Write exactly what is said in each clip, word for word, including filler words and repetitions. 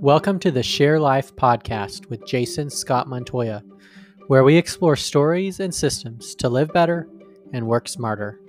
Welcome to the Share Life podcast with Jason Scott Montoya, where we explore stories and systems to live better and work smarter.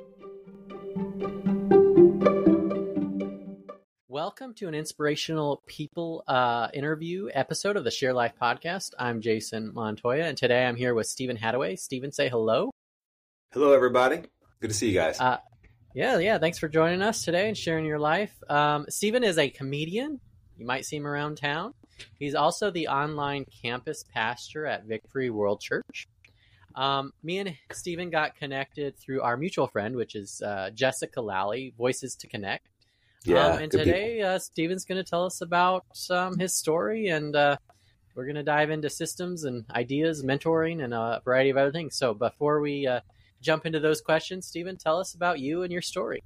Welcome to an inspirational people uh, interview episode of the Share Life podcast. I'm Jason Montoya, and today I'm here with Stephen Hadaway. Stephen, say hello. Hello, everybody. Good to see you guys. Uh, yeah, yeah. Thanks for joining us today and sharing your life. Um, Stephen is a comedian. You might see him around town. He's also the online campus pastor at Victory World Church. Um, me and Stephen got connected through our mutual friend, which is uh, Jessica Lally, Voices to Connect. Yeah, um, and today uh, Stephen's going to tell us about um, his story, and uh, we're going to dive into systems and ideas, mentoring, and a variety of other things. So before we uh, jump into those questions, Stephen, tell us about you and your story.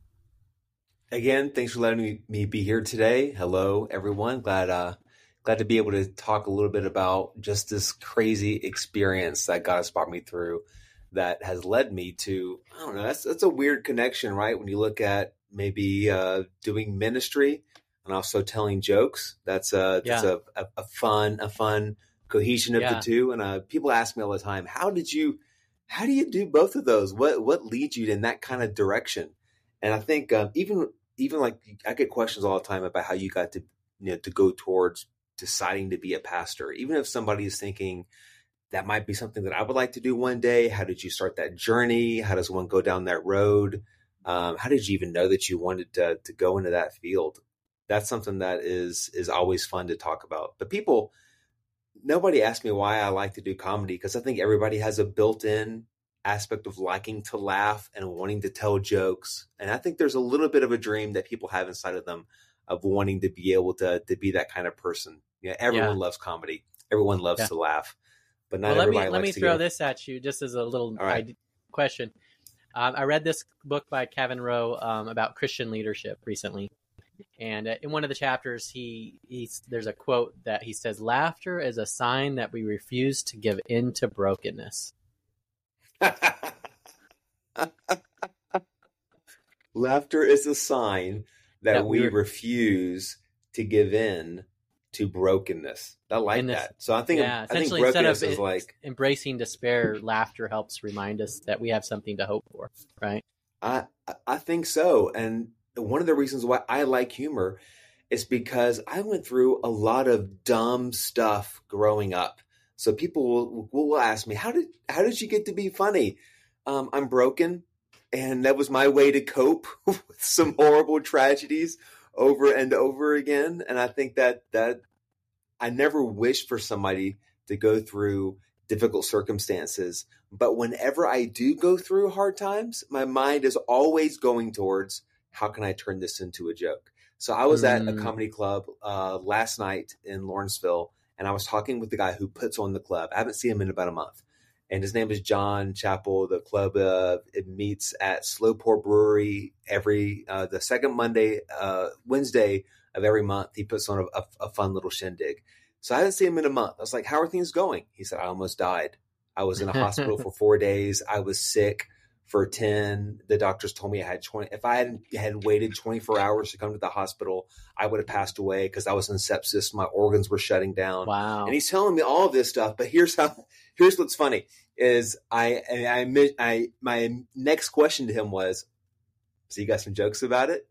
Again, thanks for letting me, me be here today. Hello, everyone. Glad uh, glad to be able to talk a little bit about just this crazy experience that God has brought me through that has led me to, I don't know, that's, that's a weird connection, right? When you look at maybe uh, doing ministry and also telling jokes, that's, a, that's Yeah. a, a, a fun, a fun cohesion of Yeah. the two. And uh, people ask me all the time, how did you, how do you do both of those? What, what leads you in that kind of direction? And I think um, even, even like I get questions all the time about how you got to, you know, to go towards deciding to be a pastor. Even if somebody is thinking that might be something that I would like to do one day, how did you start that journey? How does one go down that road? Um, how did you even know that you wanted to, to go into that field? That's something that is, is always fun to talk about. But people, nobody asked me why I like to do comedy, because I think everybody has a built-in aspect of liking to laugh and wanting to tell jokes. And I think there's a little bit of a dream that people have inside of them of wanting to be able to, to be that kind of person. Yeah, everyone Yeah. loves comedy. Everyone loves Yeah. to laugh, but not Well, let me everybody let likes me to throw go. this at you just as a little All right. ide- question. Um, I read this book by Kevin Rowe um, about Christian leadership recently, and uh, in one of the chapters, he he's, there's a quote that he says, "Laughter is a sign that we refuse to give in to brokenness." Laughter is a sign that, That we we were refuse to give in to brokenness. I like in this, that. So I think yeah. I think Essentially, instead brokenness of is it, like embracing despair, laughter helps remind us that we have something to hope for. Right? I I think so. And one of the reasons why I like humor is because I went through a lot of dumb stuff growing up. So people will, will ask me, how did how did you get to be funny? Um, I'm broken, and that was my way to cope with some horrible tragedies over and over again. And I think that that I never wished for somebody to go through difficult circumstances. But whenever I do go through hard times, my mind is always going towards, how can I turn this into a joke? So I was at a Mm. comedy club uh, last night in Lawrenceville, and I was talking with the guy who puts on the club. I haven't seen him in about a month. And his name is John Chappell. The club uh, it meets at Slowport Brewery every uh, the second Monday, uh, Wednesday of every month. He puts on a, a, a fun little shindig. So I hadn't seen him in a month. I was like, how are things going? He said, I almost died. I was in a hospital for four days. I was sick for ten. The doctors told me I had twenty. If I hadn't had waited twenty-four hours to come to the hospital, I would have passed away because I was in sepsis. My organs were shutting down. Wow. And he's telling me all of this stuff. But here's how. Here's what's funny is I I I my next question to him was, so you got some jokes about it?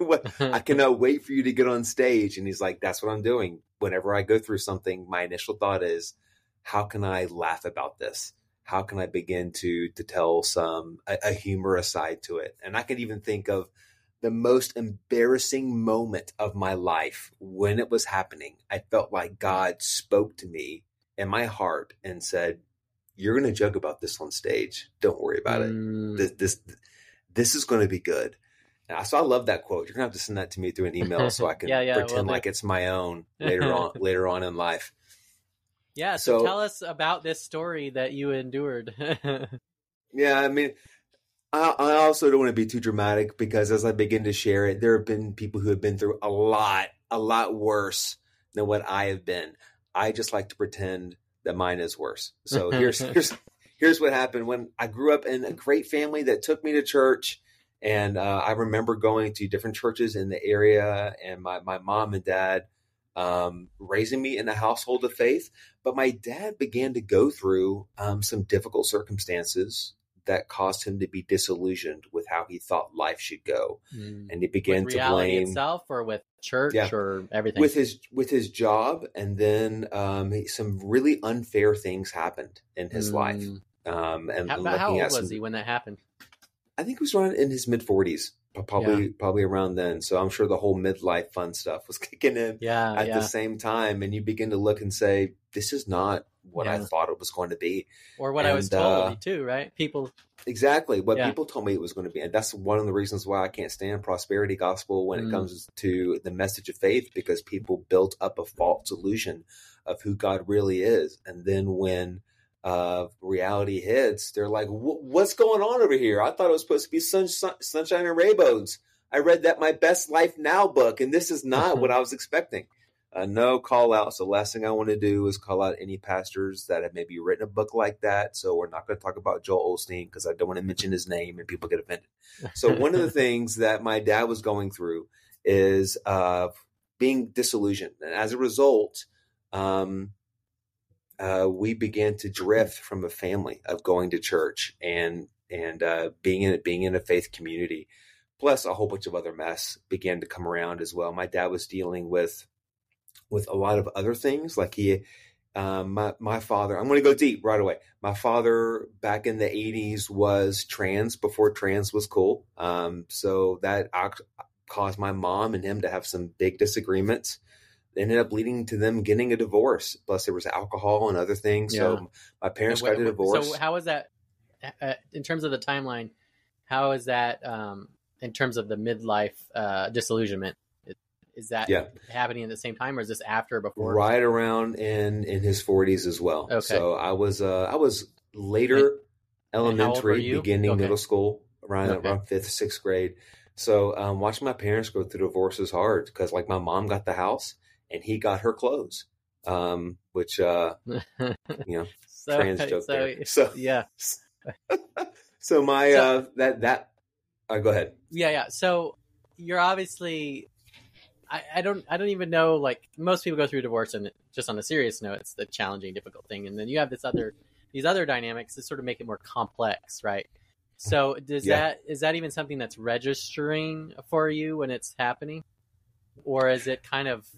I cannot wait for you to get on stage. And he's like, that's what I'm doing. Whenever I go through something, my initial thought is, how can I laugh about this? How can I begin to to tell some a, a humorous side to it? And I can even think of the most embarrassing moment of my life when it was happening. I felt like God spoke to me in my heart and said, you're going to joke about this on stage. Don't worry about Mm. it. This, this, this is going to be good. And so I love that quote. You're going to have to send that to me through an email so I can Yeah, yeah, pretend will like do. it's my own later on, later on in life. Yeah, so, So- tell us about this story that you endured. Yeah, I mean, I, I also don't want to be too dramatic because as I begin to share it, there have been people who have been through a lot, a lot worse than what I have been. I just like to pretend that mine is worse. So here's here's here's what happened when I grew up in a great family that took me to church. And uh, I remember going to different churches in the area, and my, my mom and dad um, raising me in a household of faith. But my dad began to go through um, some difficult circumstances that caused him to be disillusioned with how he thought life should go. Mm. And he began with to reality blame itself, or with church, yeah, or everything, with his, with his job. And then um, some really unfair things happened in his mm. life. Um, and how, how old was some, he when that happened? I think he was around in his mid forties, probably, yeah. probably around then. So I'm sure the whole midlife fun stuff was kicking in yeah, at yeah. the same time. And you begin to look and say, this is not what yeah. I thought it was going to be. Or what and, I was told uh, too, right? People. Exactly. What yeah. people told me it was going to be. And that's one of the reasons why I can't stand prosperity gospel when mm. it comes to the message of faith, because people built up a false illusion of who God really is. And then when uh, reality hits, they're like, what's going on over here? I thought it was supposed to be sun, sun, sunshine and rainbows. I read that My Best Life Now book, and this is not what I was expecting. Uh, no call out. So last thing I want to do is call out any pastors that have maybe written a book like that. So we're not going to talk about Joel Osteen because I don't want to mention his name and people get offended. So one of the things that my dad was going through is uh, being disillusioned. And as a result, um, uh, we began to drift from a family of going to church and and uh, being in being in a faith community. Plus a whole bunch of other mess began to come around as well. My dad was dealing with with a lot of other things. Like he, um, my, my father, I'm going to go deep right away. My father back in the eighties was trans before trans was cool. Um, so that caused my mom and him to have some big disagreements. It ended up leading to them getting a divorce. Plus there was alcohol and other things. Yeah. So my parents got a divorce. So how was that uh, in terms of the timeline? How is that um, in terms of the midlife uh, disillusionment? Is that yeah. happening at the same time, or is this after or before? Right around in, in his forties as well. Okay. So I was uh, I was later and, elementary, and beginning okay. middle school, around okay. around fifth, sixth grade. So um, watching my parents go through divorce is hard because like my mom got the house and he got her clothes, um, which uh, you know, so, trans joke so, there. So yeah. so my so, uh, that that uh, go ahead. Yeah, yeah. So you're obviously. I, I don't. I don't even know. Like most people go through divorce, and just on a serious note, it's the challenging, difficult thing. And then you have this other, these other dynamics that sort of make it more complex, right? So does yeah. that is that even something that's registering for you when it's happening, or is it kind of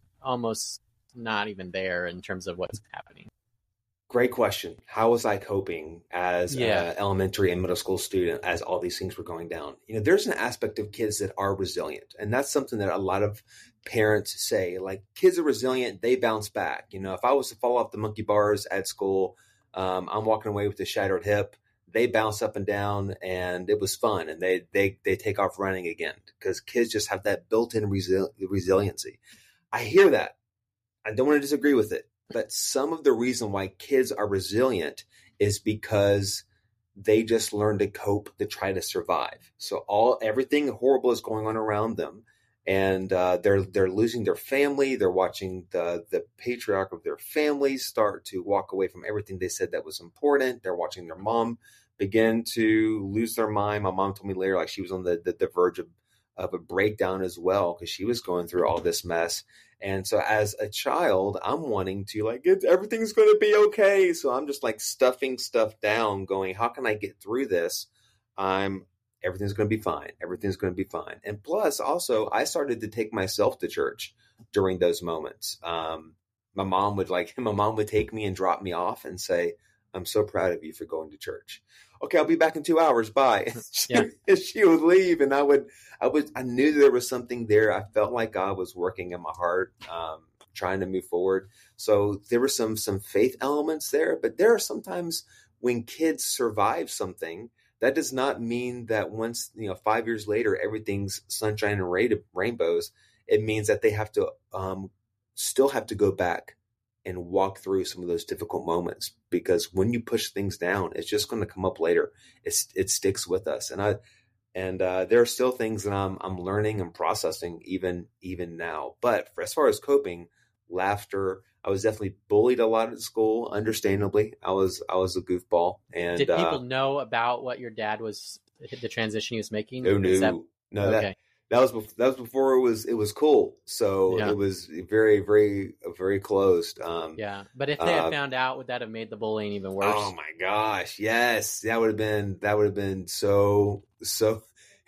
almost not even there in terms of what's happening? Great question. How was I coping as yeah. an elementary and middle school student as all these things were going down? You know, there's an aspect of kids that are resilient. And that's something that a lot of parents say, like kids are resilient. They bounce back. You know, if I was to fall off the monkey bars at school, um, I'm walking away with a shattered hip. They bounce up and down and it was fun. And they, they, they take off running again because kids just have that built-in resil- resiliency. I hear that. I don't want to disagree with it. But some of the reason why kids are resilient is because they just learn to cope to try to survive. So all everything horrible is going on around them, and uh, they're they're losing their family. They're watching the the patriarch of their family start to walk away from everything they said that was important. They're watching their mom begin to lose their mind. My mom told me later, like she was on the the, the verge of of a breakdown as well because she was going through all this mess. And so as a child, I'm wanting to like, it's, everything's going to be okay. So I'm just like stuffing stuff down going, how can I get through this? I'm everything's going to be fine. Everything's going to be fine. And plus also I started to take myself to church during those moments. Um, my mom would like, my mom would take me and drop me off and say, I'm so proud of you for going to church. Okay, I'll be back in two hours. Bye. she, yeah. she would leave, and I would, I would, I knew there was something there. I felt like God was working in my heart, um, trying to move forward. So there were some some faith elements there, but there are sometimes when kids survive something, that does not mean that once you know five years later everything's sunshine and rain, rainbows. It means that they have to um, still have to go back and walk through some of those difficult moments, because when you push things down, it's just going to come up later. It's, it sticks with us. And I, and uh, there are still things that I'm, I'm learning and processing even, even now. But for, as far as coping, laughter, I was definitely bullied a lot at school. Understandably, I was, I was a goofball. And did people uh, know about what your dad was, the transition he was making? No, no, that, no, okay. that, that was bef- that was before it was it was cool. So Yeah. it was very very very closed. Um, Yeah. But if they had uh, found out, would that have made the bullying even worse? oh my gosh, yes, that would have been that would have been so so.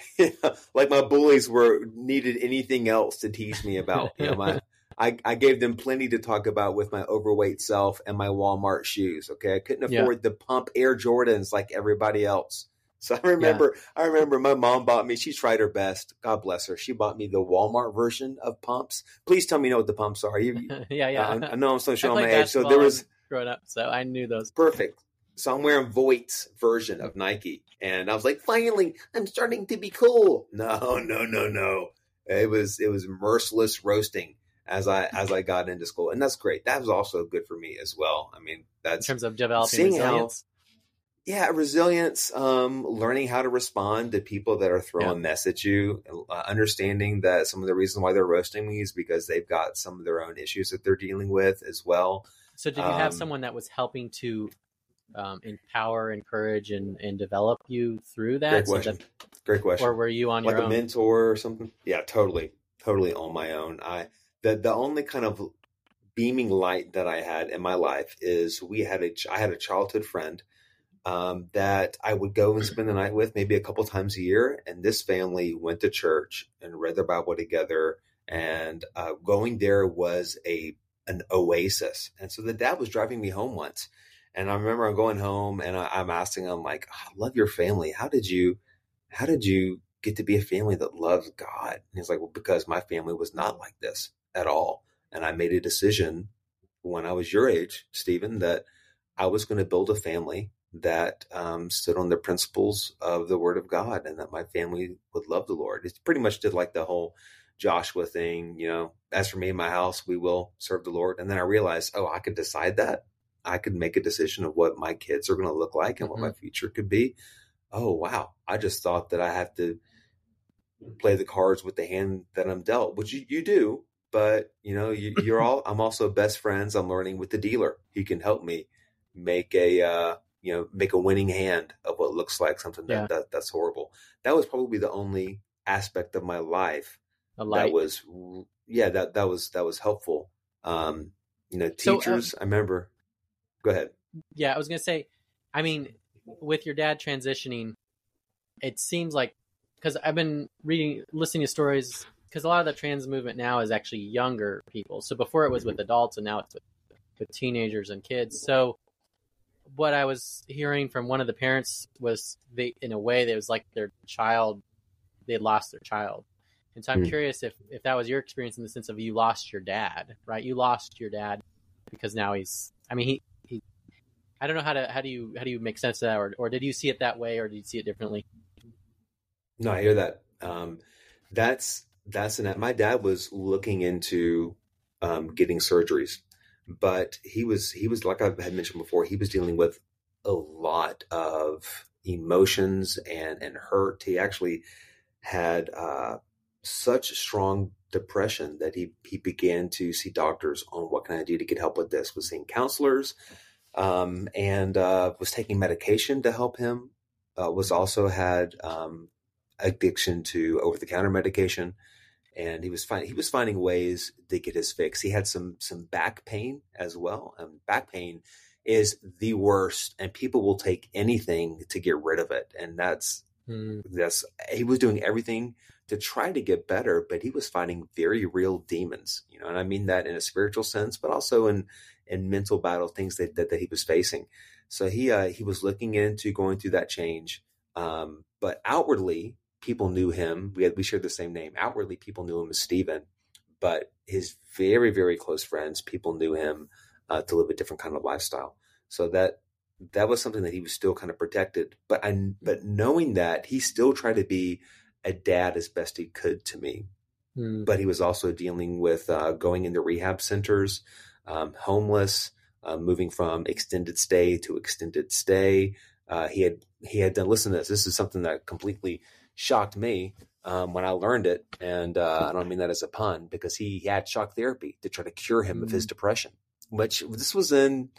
Like my bullies were needed anything else to teach me about. You know, my I, I gave them plenty to talk about with my overweight self and my Walmart shoes. Okay, I couldn't Yeah. afford the pump Air Jordans like everybody else. So I remember, I remember my mom bought me. She tried her best. God bless her. She bought me the Walmart version of pumps. Please tell me you know what the pumps are. You, yeah, yeah. uh, I know I'm still I showing played my age. So basketball there was growing up, so I knew those. perfect. So I'm wearing Voigt's version of Nike, and I was like, finally, I'm starting to be cool. No, no, no, no. It was it was merciless roasting as I as I got into school, and that's great. That was also good for me as well. I mean, In that's terms of developing seeing how resilience. yeah, resilience, um, learning how to respond to people that are throwing mess at you, uh, understanding that some of the reasons why they're roasting me is because they've got some of their own issues that they're dealing with as well. So did you have Um, someone that was helping to um, empower, encourage, and, and develop you through that? Great So question. that, Great question. or were you on Like your a own? mentor or something? Yeah, totally, totally on my own. I the the only kind of beaming light that I had in my life is we had a I had a childhood friend um, that I would go and spend the night with maybe a couple times a year, and this family went to church and read their Bible together, and uh, going there was a an oasis. And so the dad was driving me home once, and I remember I'm going home and I, I'm asking him like, "I love your family. How did you, how did you get to be a family that loves God?" And he's like, "Well, because my family was not like this at all, and I made a decision when I was your age, Stephen, that I was going to build a family that um, stood on the principles of the Word of God, and that my family would love the Lord." It's pretty much did like the whole Joshua thing, you know, as for me and my house, we will serve the Lord. And then I realized, oh, I could decide that. I could make a decision of what my kids are going to look like and Mm-hmm. what my future could be. Oh, wow. I just thought that I have to play the cards with the hand that I'm dealt, which you, you do. But, you know, you, you're all, I'm also best friends. I'm learning with the dealer. He can help me make a, uh, you know, make a winning hand of what looks like something that, Yeah. that that's horrible. That was probably the only aspect of my life A light. that was, yeah, that, that was, that was helpful. Um, you know, So, teachers, um, I remember, go ahead. Yeah, I was going to say, I mean, with your dad transitioning, it seems like, because I've been reading, listening to stories, because a lot of the trans movement now is actually younger people. So before it was with adults, and now it's with, with teenagers and kids. So what I was hearing from one of the parents was, they, in a way, that it was like their child, they had lost their child. And so I'm Hmm. curious if, if that was your experience, in the sense of you lost your dad, right? You lost your dad because now he's, I mean, he, he I don't know how to, how do you, how do you make sense of that? Or, or did you see it that way, or did you see it differently? No, I hear that. Um, that's, that's an, my dad was looking into um, getting surgeries, but he was, he was, like I had mentioned before, he was dealing with a lot of emotions and, and hurt. He actually had uh, such strong depression that he, he began to see doctors on what can I do to get help with this, was seeing counselors, um, and uh, was taking medication to help him, uh, was also had um, addiction to over-the-counter medication. And he was finding he was finding ways to get his fix. He had some some back pain as well. And back pain is the worst, and people will take anything to get rid of it. And that's Mm. that's he was doing everything to try to get better, but he was fighting very real demons. You know, and I mean that in a spiritual sense, but also in in mental battle, things that that, that he was facing. So he uh, he was looking into going through that change, um, but outwardly, people knew him. We had, we shared the same name. Outwardly, people knew him as Stephen, but his very, very close friends, people knew him uh, to live a different kind of lifestyle. So that that was something that he was still kind of protected. But I, but knowing that, he still tried to be a dad as best he could to me. Mm. But he was also dealing with uh, going into rehab centers, um, homeless, uh, moving from extended stay to extended stay. Uh, he had he had done. Listen to this. This is something that completely shocked me um, when I learned it, and uh, I don't mean that as a pun, because he had shock therapy to try to cure him mm. of his depression. Which this was in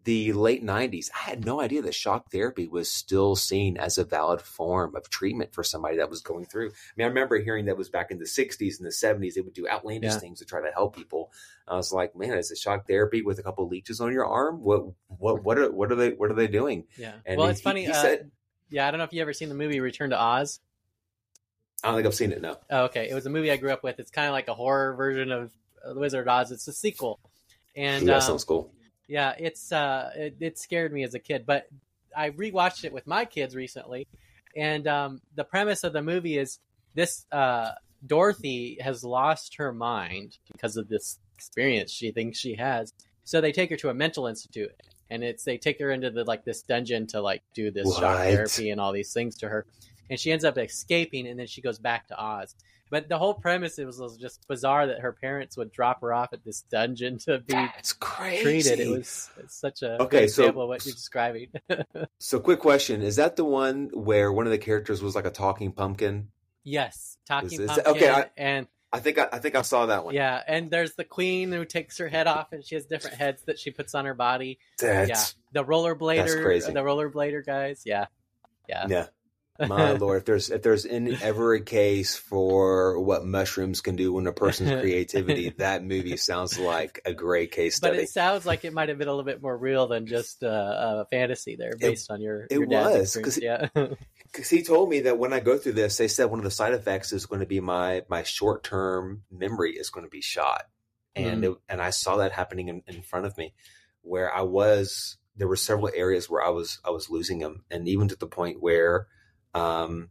the late nineties, I had no idea that shock therapy was still seen as a valid form of treatment for somebody that was going through. I mean, I remember hearing that was back in the sixties and the seventies, they would do outlandish Yeah. things to try to help people. I was like, man, is it shock therapy with a couple of leeches on your arm? What, what, what are, what are they, what are they doing? Yeah. And well, he- it's funny. he uh, said- yeah, I don't know if you ever seen the movie Return to Oz. I don't think I've seen it. No. Oh, okay. It was a movie I grew up with. It's kind of like a horror version of uh, The Wizard of Oz. It's a sequel. And Ooh, that um, sounds cool. yeah, it's uh, it, it scared me as a kid, but I rewatched it with my kids recently, and um, the premise of the movie is this: uh, Dorothy has lost her mind because of this experience she thinks she has. So they take her to a mental institute, and it's they take her into the like this dungeon to like do this What? shock therapy and all these things to her, and she ends up escaping, and then she goes back to Oz. But the whole premise it was, was just bizarre that her parents would drop her off at this dungeon to be That's crazy. treated. It was it's such a Okay, good so- example of what you're describing. So quick question. Is that the one where one of the characters was like a talking pumpkin? Yes, talking Is- is- pumpkin. okay, I- and I think I, I think I saw that one. yeah, and there's the queen who takes her head off, and she has different heads that she puts on her body. That's, yeah, the rollerblader, that's crazy. the rollerblader guys. Yeah, yeah, yeah. My lord, if there's if there's in, ever a case for what mushrooms can do when a person's creativity, that movie sounds like a great case But study. it sounds like it might have been a little bit more real than just uh, a fantasy there, based on your it your dad's was, 'cause experience. Yeah, Because he told me that when I go through this, they said one of the side effects is going to be my my short term memory is going to be shot, and it, and I saw that happening in, in front of me, where I was. There were several areas where I was I was losing him, and even to the point where. Um,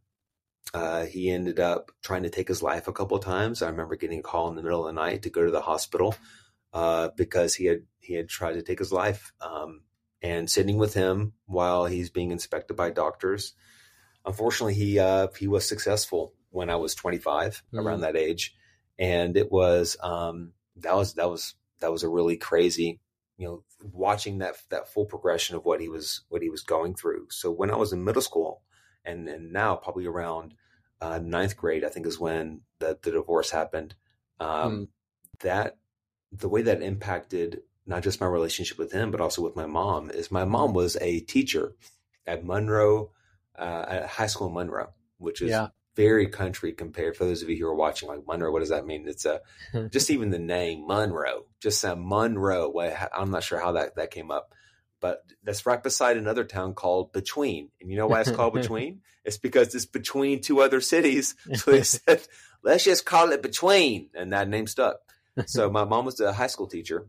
uh, he ended up trying to take his life a couple of times. I remember getting a call in the middle of the night to go to the hospital uh, because he had he had tried to take his life. Um, and sitting with him while he's being inspected by doctors. Unfortunately, he uh, he was successful when I was twenty-five, Mhm. around that age, and it was um, that was that was that was a really crazy, you know, watching that that full progression of what he was what he was going through. So when I was in middle school. And and now probably around uh, ninth grade, I think is when the, the divorce happened. Um, Mm. That the way that impacted not just my relationship with him, but also with my mom is my mom was a teacher at Monroe, uh, at high school in Monroe, which is Yeah. very country compared. For those of you who are watching, like Monroe, what does that mean? It's a just even the name Monroe, just sound Monroe. Well, I'm not sure how that that came up. But that's right beside another town called Between. And you know why it's called Between? It's because it's between two other cities. So they said, let's just call it Between. And that name stuck. So my mom was a high school teacher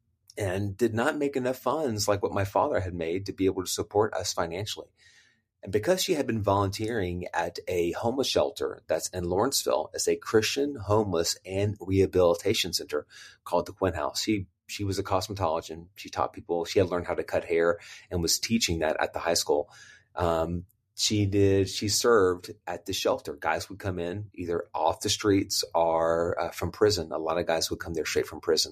and did not make enough funds like what my father had made to be able to support us financially. And because she had been volunteering at a homeless shelter that's in Lawrenceville as a Christian homeless and rehabilitation center called the Quinn House, she She was a cosmetologist. She taught people. She had learned how to cut hair and was teaching that at the high school. Um, she did. She served at the shelter. Guys would come in either off the streets or uh, from prison. A lot of guys would come there straight from prison.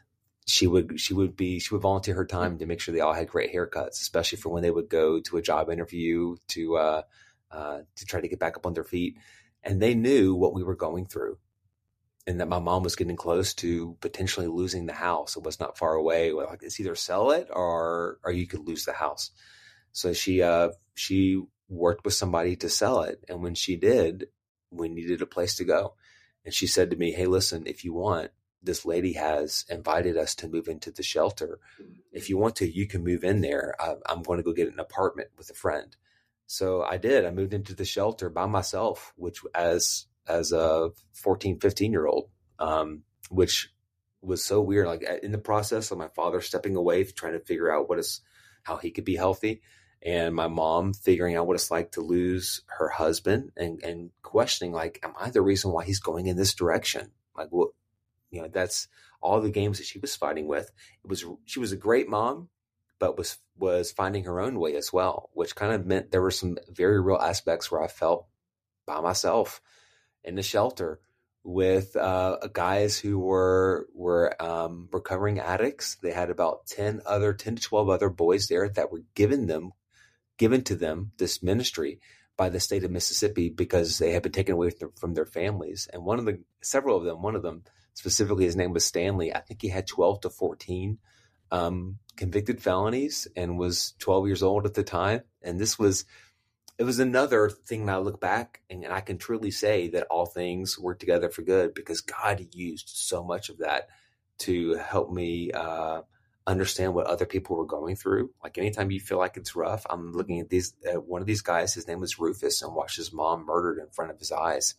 She would. She would be. She would volunteer her time to make sure they all had great haircuts, especially for when they would go to a job interview to uh, uh, to try to get back up on their feet. And they knew what we were going through. And that my mom was getting close to potentially losing the house. It was not far away. Like, it's either sell it or or you could lose the house. So she uh, she worked with somebody to sell it. And when she did, we needed a place to go. And she said to me, hey, listen, if you want, this lady has invited us to move into the shelter. If you want to, you can move in there. I, I'm going to go get an apartment with a friend. So I did. I moved into the shelter by myself, which as as a fourteen, fifteen year old, um, which was so weird. Like in the process of my father stepping away, trying to figure out what is, how he could be healthy. And my mom figuring out what it's like to lose her husband and, and questioning, like, am I the reason why he's going in this direction? Like, what, you know, that's all the games that she was fighting with. It was, she was a great mom, but was, was finding her own way as well, which kind of meant there were some very real aspects where I felt by myself in the shelter with uh, guys who were were um, recovering addicts. They had about ten other, ten to twelve other boys there that were given them, given to them this ministry by the state of Mississippi because they had been taken away from, from their families. And one of the, several of them, one of them specifically, his name was Stanley. I think he had twelve to fourteen um, convicted felonies and was twelve years old at the time. And this was, it was another thing that I look back and, and I can truly say that all things work together for good, because God used so much of that to help me uh, understand what other people were going through. Like anytime you feel like it's rough, I'm looking at these, uh, one of these guys, his name was Rufus, and watched his mom murdered in front of his eyes.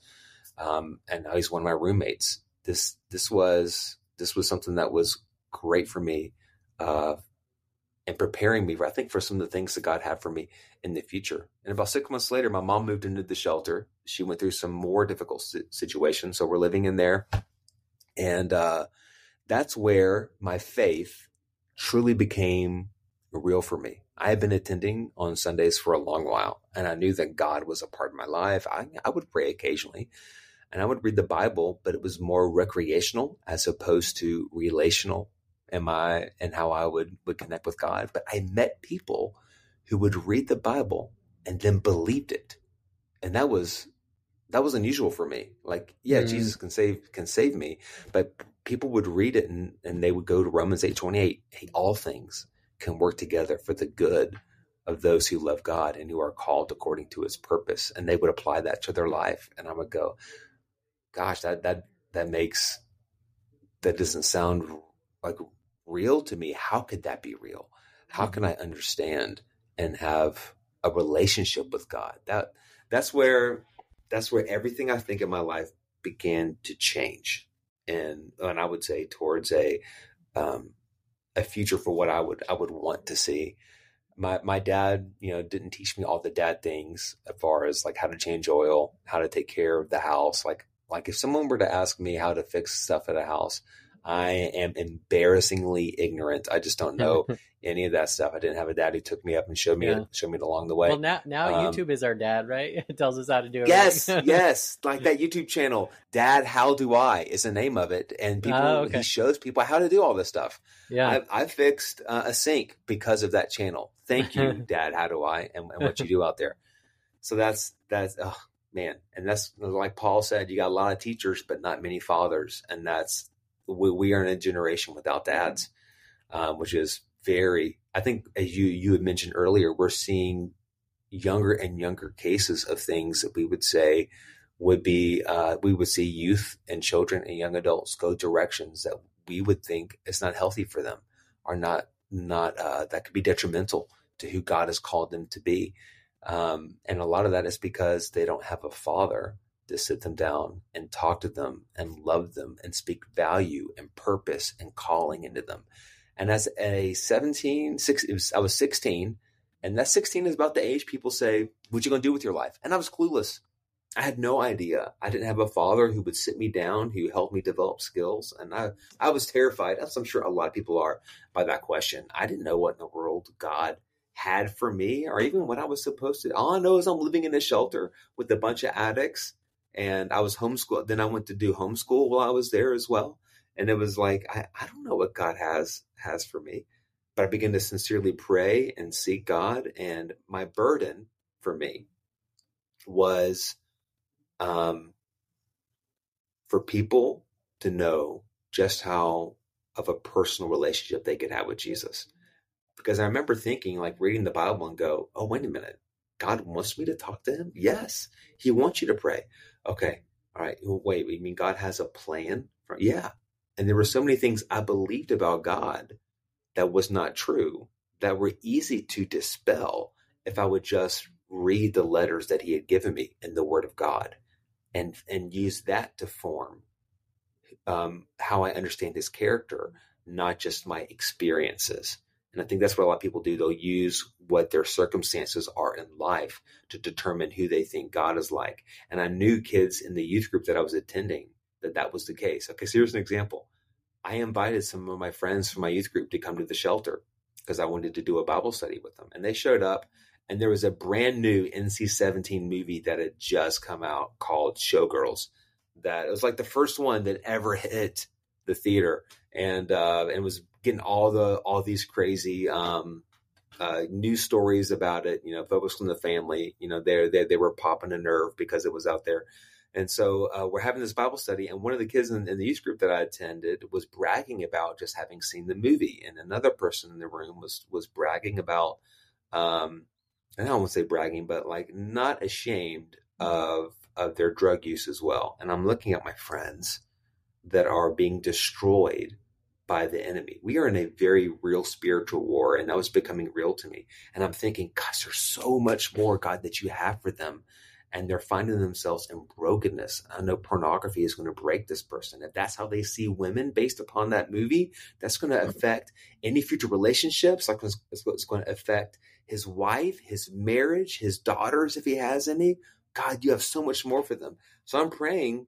Um, and now he's one of my roommates. This, this was, this was something that was great for me, uh, and preparing me, I think, for some of the things that God had for me in the future. And about six months later, my mom moved into the shelter. She went through some more difficult situations. So we're living in there. And, uh, that's where my faith truly became real for me. I had been attending on Sundays for a long while, and I knew that God was a part of my life. I, I would pray occasionally, and I would read the Bible, but it was more recreational as opposed to relational in my, and how I would, would connect with God. But I met people who would read the Bible and then believed it. And that was, that was unusual for me. Like, yeah, mm. Jesus can save, can save me, but people would read it and, and they would go to Romans eight twenty-eight. Hey, all things can work together for the good of those who love God and who are called according to his purpose. And they would apply that to their life. And I would go, gosh, that, that, that makes, that doesn't sound like real to me. How could that be real? How can I understand and have a relationship with God? That, that's where, that's where everything I think in my life began to change. And, and I would say towards a, um, a future for what I would, I would want to see. My, my dad, you know, didn't teach me all the dad things as far as like how to change oil, how to take care of the house. Like, like if someone were to ask me how to fix stuff at a house, I am embarrassingly ignorant. I just don't know any of that stuff. I didn't have a dad who took me up and showed me, yeah. showed me along the way. Well, now, now um, YouTube is our dad, right? It tells us how to do it. Yes. Yes. Like that YouTube channel, Dad, How Do I is the name of it. And people, oh, okay. he shows people how to do all this stuff. Yeah. I, I fixed uh, a sink because of that channel. Thank you, Dad. How do I, and, and what you do out there. So that's, that's, oh man. And that's like Paul said, you got a lot of teachers, but not many fathers. And that's, We, we are in a generation without dads, um, which is very, I think as you, you had mentioned earlier, we're seeing younger and younger cases of things that we would say would be, uh, we would see youth and children and young adults go directions that we would think is not healthy for them, are not, not, uh, that could be detrimental to who God has called them to be. Um, and a lot of that is because they don't have a father to sit them down and talk to them and love them and speak value and purpose and calling into them. And as a seventeen, six, it was, I was sixteen, and that sixteen is about the age people say, what you going to do with your life? And I was clueless. I had no idea. I didn't have a father who would sit me down, who helped me develop skills. And I, I was terrified, as I'm sure a lot of people are, by that question. I didn't know what in the world God had for me or even what I was supposed to. All I know is I'm living in a shelter with a bunch of addicts. And I was homeschooled. Then I went to do homeschool while I was there as well. And it was like, I, I don't know what God has, has for me, but I began to sincerely pray and seek God. And my burden for me was, um, for people to know just how of a personal relationship they could have with Jesus. Because I remember thinking, like reading the Bible and go, oh, wait a minute. God wants me to talk to him? Yes. He wants you to pray. Okay. All right. Wait, you mean God has a plan? For, yeah. And there were so many things I believed about God that was not true, that were easy to dispel if I would just read the letters that he had given me in the Word of God and, and use that to form um, how I understand his character, not just my experiences. And I think that's what a lot of people do. They'll use what their circumstances are in life to determine who they think God is like. And I knew kids in the youth group that I was attending that that was the case. Okay, so here's an example. I invited some of my friends from my youth group to come to the shelter because I wanted to do a Bible study with them. And they showed up, and there was a brand new N C seventeen movie that had just come out called Showgirls. That it was like the first one that ever hit the theater, and uh, and was getting all the all these crazy um, uh, news stories about it. You know, focused on the family. You know, they they they were popping a nerve because it was out there, And so uh, we're having this Bible study, and one of the kids in, in the youth group that I attended was bragging about just having seen the movie, and another person in the room was was bragging about, um, and I don't want to say bragging, but like not ashamed of of their drug use as well. And I'm looking at my friends that are being destroyed by the enemy. We are in a very real spiritual war, and that was becoming real to me. And I'm thinking, gosh, there's so much more, God, that you have for them. And they're finding themselves in brokenness. I know pornography is going to break this person. If that's how they see women based upon that movie, that's going to affect any future relationships. Like it's going to affect his wife, his marriage, his daughters, if he has any. God, you have so much more for them. So I'm praying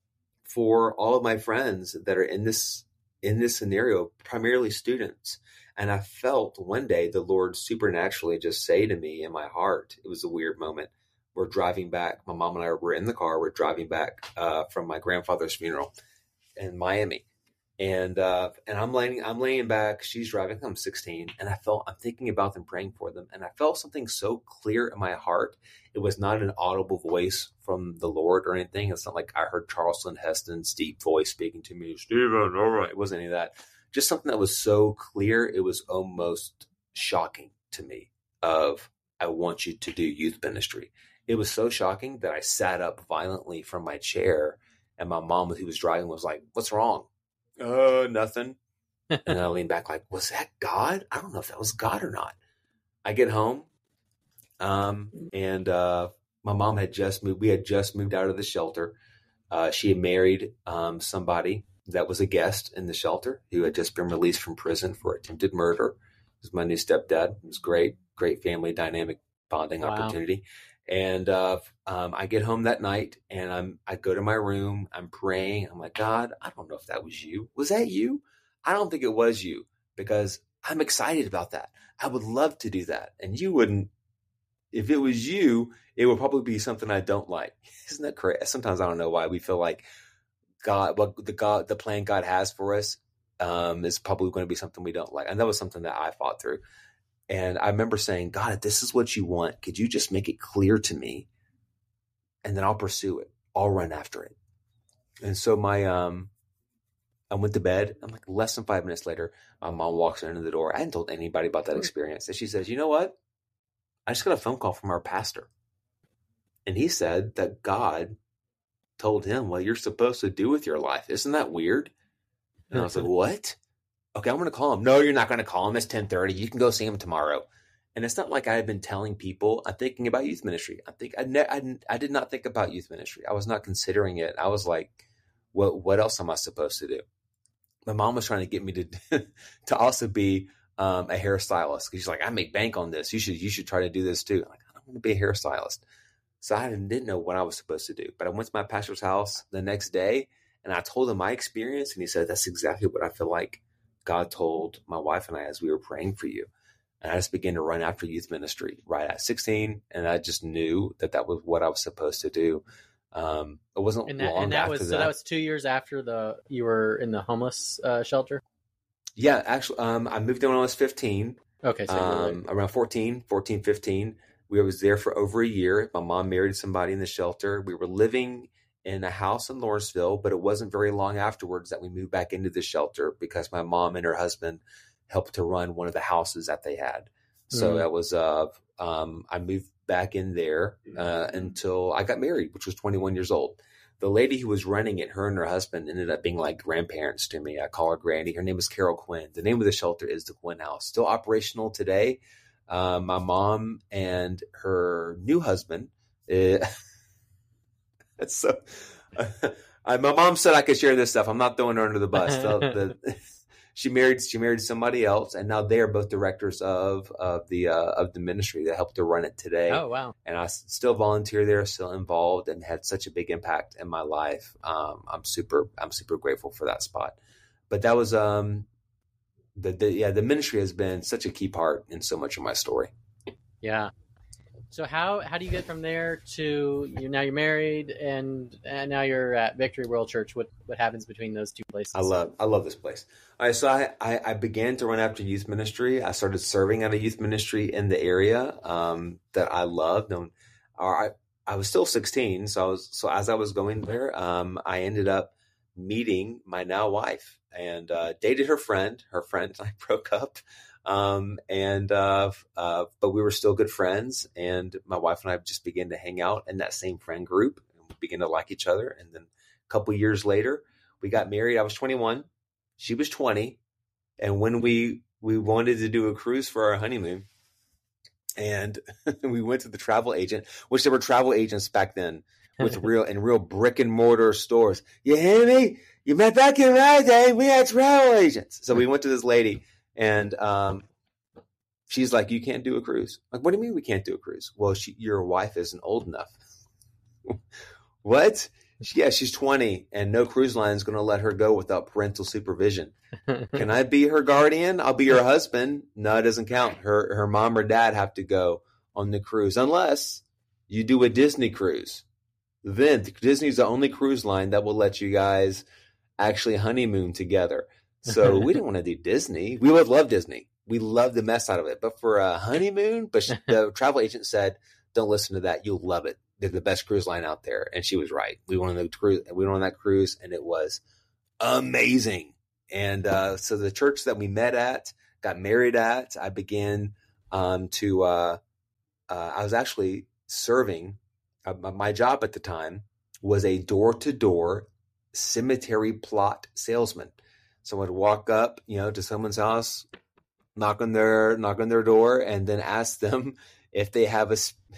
for all of my friends that are in this in this scenario, primarily students. And I felt one day the Lord supernaturally just say to me in my heart, it was a weird moment. We're driving back. My mom and I were in the car. We're driving back uh, from my grandfather's funeral in Miami, and uh, and I'm laying I'm laying back. She's driving. I'm sixteen, and I felt I'm thinking about them, praying for them, and I felt something so clear in my heart. It was not an audible voice from the Lord or anything. It's not like I heard Charleston Heston's deep voice speaking to me, Stephen. All right, it wasn't any of that. Just something that was so clear. It was almost shocking to me. Of I want you to do youth ministry. It was so shocking that I sat up violently from my chair, and my mom, who was driving, was like, "What's wrong?" Uh, nothing. And I leaned back like, was that God? I don't know if that was God or not. I get home, um, and uh, my mom had just moved. We had just moved out of the shelter. Uh, she had married um, somebody that was a guest in the shelter who had just been released from prison for attempted murder. It was my new stepdad. It was great, great family dynamic bonding wow. opportunity. And uh, um, I get home that night, and I'm I go to my room. I'm praying. I'm like, God, I don't know if that was you. Was that you? I don't think it was you, because I'm excited about that. I would love to do that, and you wouldn't. If it was you, it would probably be something I don't like. Isn't that crazy? Sometimes I don't know why we feel like God, what the God, the plan God has for us, um, is probably going to be something we don't like. And that was something that I fought through. And I remember saying, God, if this is what you want, could you just make it clear to me? And then I'll pursue it. I'll run after it. And so my, um, I went to bed. I'm like less than five minutes later, my mom walks into the door. I hadn't told anybody about that experience. And she says, you know what? I just got a phone call from our pastor. And he said that God told him what you're supposed to do with your life. Isn't that weird? And I was like, what? Okay, I'm going to call him. No, you're not going to call him. It's ten thirty. You can go see him tomorrow. And it's not like I had been telling people I'm thinking about youth ministry. I think I, ne- I, I did not think about youth ministry. I was not considering it. I was like, what what else am I supposed to do? My mom was trying to get me to to also be um, a hairstylist. She's like, I make bank on this. You should you should try to do this too. I'm like, I don't want to be a hairstylist. So I didn't know what I was supposed to do. But I went to my pastor's house the next day, and I told him my experience, and he said, that's exactly what I feel like God told my wife and I as we were praying for you. And I just began to run after youth ministry right at sixteen. And I just knew that that was what I was supposed to do. Um, it wasn't and that, long and that after was, that. So that was two years after the you were in the homeless uh, shelter? Yeah, actually, um, I moved in when I was fifteen. Okay. So um, around fourteen, fourteen, fifteen. We was there for over a year. My mom married somebody in the shelter. We were living in a house in Lawrenceville, but it wasn't very long afterwards that we moved back into the shelter because my mom and her husband helped to run one of the houses that they had. So mm-hmm. that was, uh, um, I moved back in there uh, until I got married, which was twenty-one years old. The lady who was running it, her and her husband ended up being like grandparents to me. I call her Granny. Her name is Carol Quinn. The name of the shelter is the Quinn House. Still operational today. Uh, my mom and her new husband, uh, that's so, uh, my mom said I could share this stuff. I'm not throwing her under the bus. the, the, she married, she married somebody else, and now they are both directors of, of the, uh, of the ministry that helped to run it today. Oh, wow. And I still volunteer there, still involved, and had such a big impact in my life. Um, I'm super, I'm super grateful for that spot. But that was, um, The, the yeah the ministry has been such a key part in so much of my story. Yeah. So how how do you get from there to you now you're married and and now you're at Victory World Church? What what happens between those two places? I love I love this place. All right, so I, I I began to run after youth ministry. I started serving at a youth ministry in the area um, that I loved. And I I was still sixteen. So I was, so as I was going there, um, I ended up meeting my now wife and, uh, dated her friend. Her friend and I broke up. Um, and, uh, uh, but we were still good friends. And my wife and I just began to hang out in that same friend group and we began to like each other. And then a couple years later, we got married. I was twenty-one. She was twenty. And when we, we wanted to do a cruise for our honeymoon, and we went to the travel agent, which there were travel agents back then with real and real brick and mortar stores. You hear me? You met back in my day. We had travel agents. So we went to this lady and um, she's like, you can't do a cruise. Like, what do you mean we can't do a cruise? Well, she, your wife isn't old enough. What? She, yeah, she's twenty and no cruise line is going to let her go without parental supervision. Can I be her guardian? I'll be her husband. No, it doesn't count. Her her mom or dad have to go on the cruise unless you do a Disney cruise. Then Disney's the only cruise line that will let you guys actually honeymoon together. So we didn't want to do Disney. We would love Disney. We love the mess out of it. But for a honeymoon, but she, the travel agent said, don't listen to that. You'll love it. They're the best cruise line out there. And she was right. We went on the cruise, we went on that cruise and it was amazing. And uh, so the church that we met at, got married at, I began um, to, uh, uh, I was actually serving, uh, my job at the time was a door-to-door cemetery plot salesman. So I'd walk up, you know, to someone's house, knock on their, knock on their door and then ask them if they have a,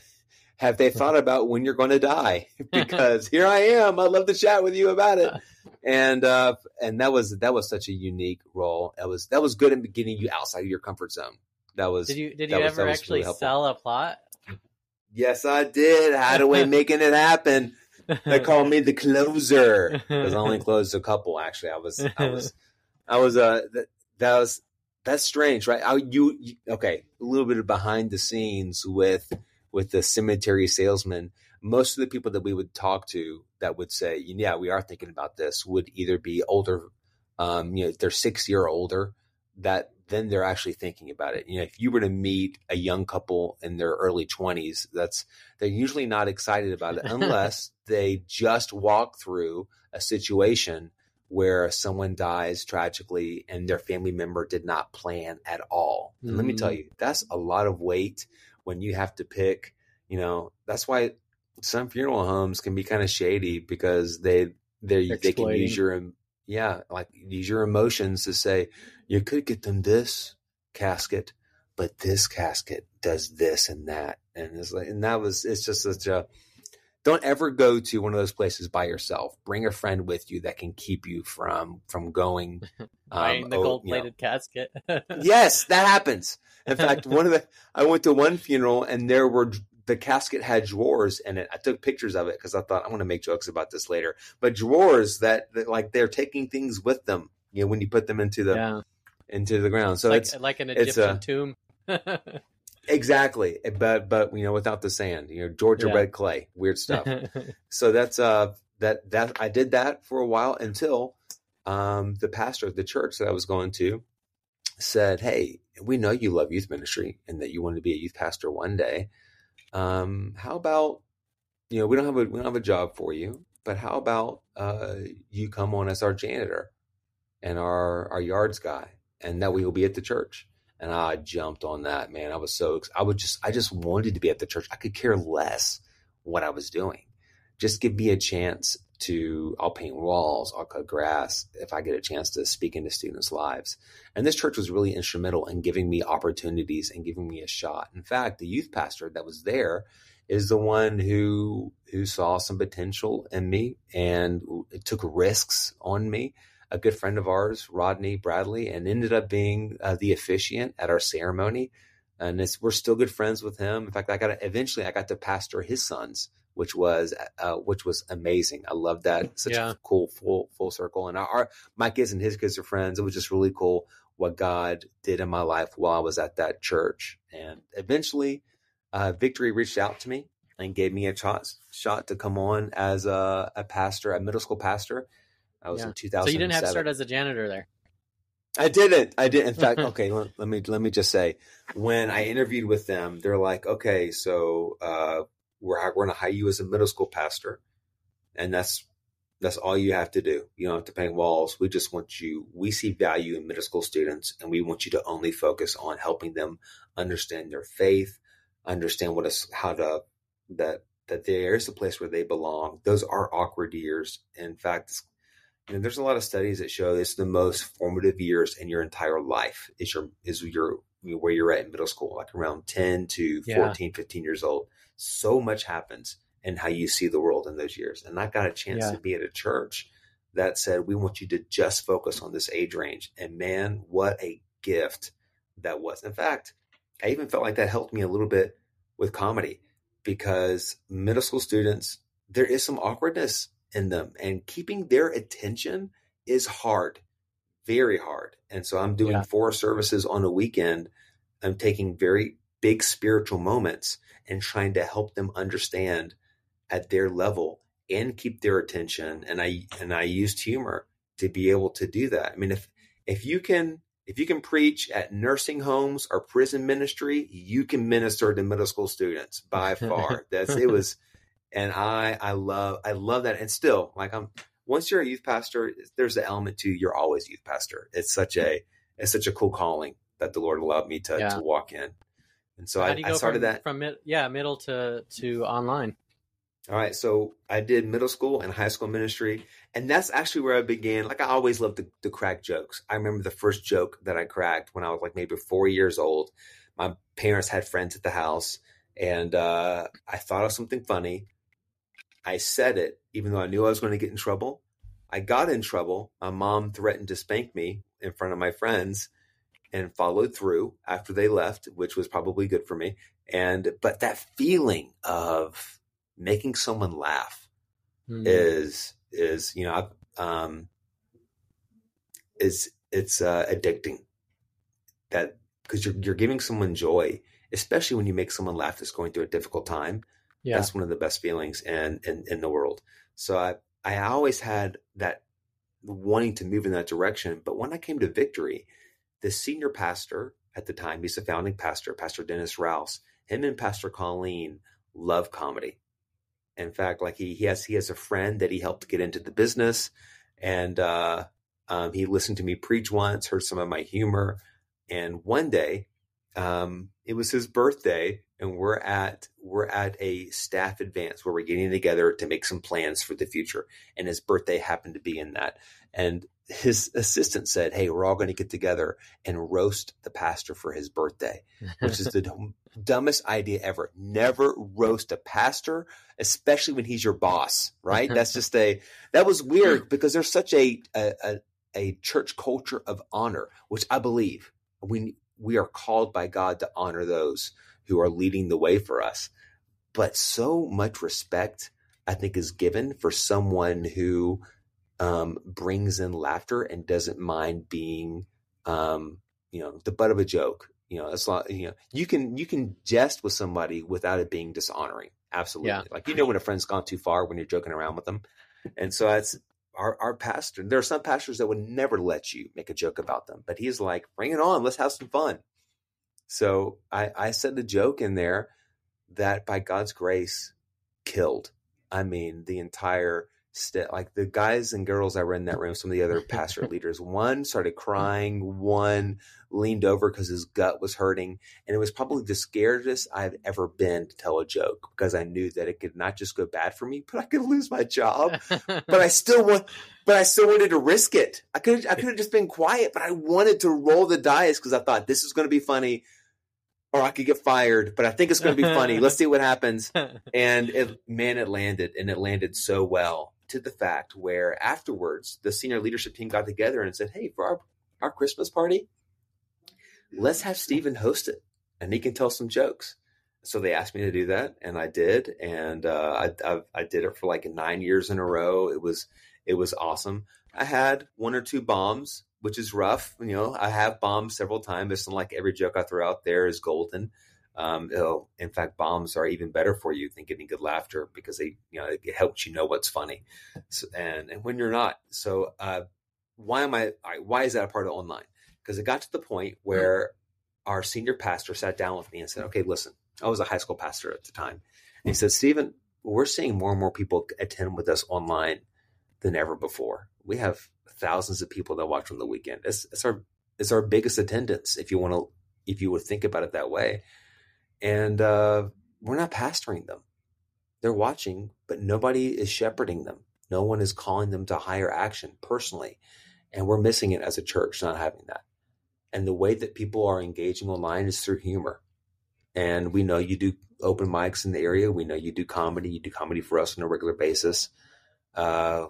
have they thought about when you're going to die? Because here I am. I'd love to chat with you about it. And, uh, and that was, that was such a unique role. That was, that was good in getting you outside of your comfort zone. That was, did you, did you was, ever actually really sell a plot? Yes, I did. Hadaway making it happen. They call me the closer because I only closed a couple. Actually, I was, I was, I was, uh, that, that was, that's strange, right? I, you, you, okay. A little bit of behind the scenes with, with the cemetery salesman. Most of the people that we would talk to that would say, yeah, we are thinking about this would either be older, um, you know, they're sixty or older, that then they're actually thinking about it. You know, if you were to meet a young couple in their early twenties, that's, they're usually not excited about it unless they just walk through a situation where someone dies tragically and their family member did not plan at all. And mm. let me tell you, that's a lot of weight when you have to pick, you know, that's why some funeral homes can be kind of shady because they, they, they can use your, yeah, like use your emotions to say, you could get them this casket, but this casket does this and that. And it's like, and that was, it's just such a, don't ever go to one of those places by yourself. Bring a friend with you that can keep you from, from going. Buying um, the oh, gold plated you know. casket. Yes, that happens. In fact, one of the, I went to one funeral and there were, the casket had drawers in it. I took pictures of it because I thought I want to make jokes about this later, but drawers that, that like they're taking things with them, you know, when you put them into the, yeah. into the ground. So it's it's like, it's like an Egyptian a, tomb. Exactly. But, but, you know, without the sand, you know, Georgia yeah. red clay, weird stuff. So that's, uh, that, that I did that for a while until, um, the pastor of the church that I was going to said, hey, we know you love youth ministry and that you want to be a youth pastor one day. Um, how about, you know, we don't have a, we don't have a job for you, but how about, uh, you come on as our janitor and our, our yards guy, and that we will be at the church. And I jumped on that, man. I was so, I would just, I just wanted to be at the church. I could care less what I was doing. Just give me a chance to, I'll paint walls, I'll cut grass if I get a chance to speak into students' lives. And this church was really instrumental in giving me opportunities and giving me a shot. In fact, the youth pastor that was there is the one who, who saw some potential in me and took risks on me. A good friend of ours, Rodney Bradley, and ended up being uh, the officiant at our ceremony. And it's, we're still good friends with him. In fact, I got to, eventually I got to pastor his sons, which was, uh, which was amazing. I love that. Such yeah. a cool, full, full circle. And our, our, my kids and his kids are friends. It was just really cool what God did in my life while I was at that church. And eventually, uh, Victory reached out to me and gave me a shot, shot to come on as a, a pastor, a middle school pastor. I was yeah. in two thousand seven. So you didn't have to start as a janitor there. I didn't. I did. In fact, okay. let, let me let me just say, when I interviewed with them, they're like, "Okay, so uh, we're, we're going to hire you as a middle school pastor. And that's, that's all you have to do. You don't have to paint walls. We just want you, we see value in middle school students, and we want you to only focus on helping them understand their faith, understand what is, how to, that, that there's a place where they belong. Those are awkward years. In fact, you know, there's a lot of studies that show it's the most formative years in your entire life is your, is your, where you're at in middle school, like around ten to fourteen, yeah. fifteen years old. So much happens in how you see the world in those years. And I got a chance yeah. to be at a church that said, we want you to just focus on this age range. And man, what a gift that was. In fact, I even felt like that helped me a little bit with comedy, because middle school students, there is some awkwardness in them, and keeping their attention is hard, very hard. And so I'm doing yeah. four services on a weekend. I'm taking very big spiritual moments and trying to help them understand at their level and keep their attention. And I, and I used humor to be able to do that. I mean, if, if you can, if you can preach at nursing homes or prison ministry, you can minister to middle school students by far. That's, it was, and I, I love, I love that. And still, like, I'm, once you're a youth pastor, there's the element to, you're always youth pastor. It's such a, it's such a cool calling that the Lord allowed me to, yeah. to walk in. And so I, I started from, that from mid, yeah, middle to, to online. All right. So I did middle school and high school ministry, and that's actually where I began. Like, I always loved to, to crack jokes. I remember the first joke that I cracked when I was like maybe four years old. My parents had friends at the house, and uh, I thought of something funny. I said it, even though I knew I was going to get in trouble. I got in trouble. My mom threatened to spank me in front of my friends, and followed through after they left, which was probably good for me. And, but that feeling of making someone laugh mm. is, is, you know, um, is, it's uh, addicting, that, because you're, you're giving someone joy, especially when you make someone laugh that's going through a difficult time. Yeah. That's one of the best feelings in, in, in the world. So I, I always had that wanting to move in that direction. But when I came to Victory, the senior pastor at the time, he's the founding pastor, Pastor Dennis Rouse, him and Pastor Colleen love comedy. In fact, like he, he has, he has a friend that he helped get into the business, and uh, um, he listened to me preach once, heard some of my humor. And one day, um, it was his birthday, and we're at, we're at a staff advance where we're getting together to make some plans for the future. And his birthday happened to be in that. And his assistant said, "Hey, we're all going to get together and roast the pastor for his birthday," which is the dumbest idea ever. Never roast a pastor, especially when he's your boss, right? That's just a, that was weird, because there's such a, a, a, a church culture of honor, which I believe we, we are called by God to honor those who are leading the way for us. But so much respect, I think, is given for someone who um, brings in laughter and doesn't mind being, um, you know, the butt of a joke. You know, it's not, you know, you can, you can jest with somebody without it being dishonoring. Absolutely. Yeah. Like, you know, when a friend's gone too far when you're joking around with them. And so that's our, our pastor. There are some pastors that would never let you make a joke about them, but he's like, bring it on. Let's have some fun. So I, I said the joke in there that by God's grace killed. I mean, the entire st- like the guys and girls that were in that room, some of the other pastor leaders, one started crying, one leaned over because his gut was hurting. And it was probably the scariest I've ever been to tell a joke, because I knew that it could not just go bad for me, but I could lose my job. But I still want, but I still wanted to risk it. I could, I could have just been quiet, but I wanted to roll the dice because I thought this is going to be funny, or I could get fired, but I think it's going to be funny. Let's see what happens. And it, man, it landed, and it landed so well, to the fact where afterwards the senior leadership team got together and said, "Hey, for our, our Christmas party, let's have Stephen host it, and he can tell some jokes." So they asked me to do that, and I did. And uh, I, I, I did it for like nine years in a row. It was, it was awesome. I had one or two bombs, which is rough. You know, I have bombed several times. It's not like every joke I throw out there is golden. Um, in fact, bombs are even better for you than getting good laughter, because they, you know, it helps you know what's funny. So, and, and when you're not, so, uh, why am I, why is that a part of online? Because it got to the point where our senior pastor sat down with me and said, "Okay, listen," I was a high school pastor at the time. he said, Stephen, we're seeing more and more people attend with us online than ever before. We have thousands of people that watch on the weekend. It's, it's our it's our biggest attendance, if you want to, if you would think about it that way. And uh, we're not pastoring them. They're watching, but nobody is shepherding them. No one is calling them to higher action personally. And we're missing it as a church, not having that. And the way that people are engaging online is through humor. And we know you do open mics in the area. We know you do comedy. You do comedy for us on a regular basis. Uh,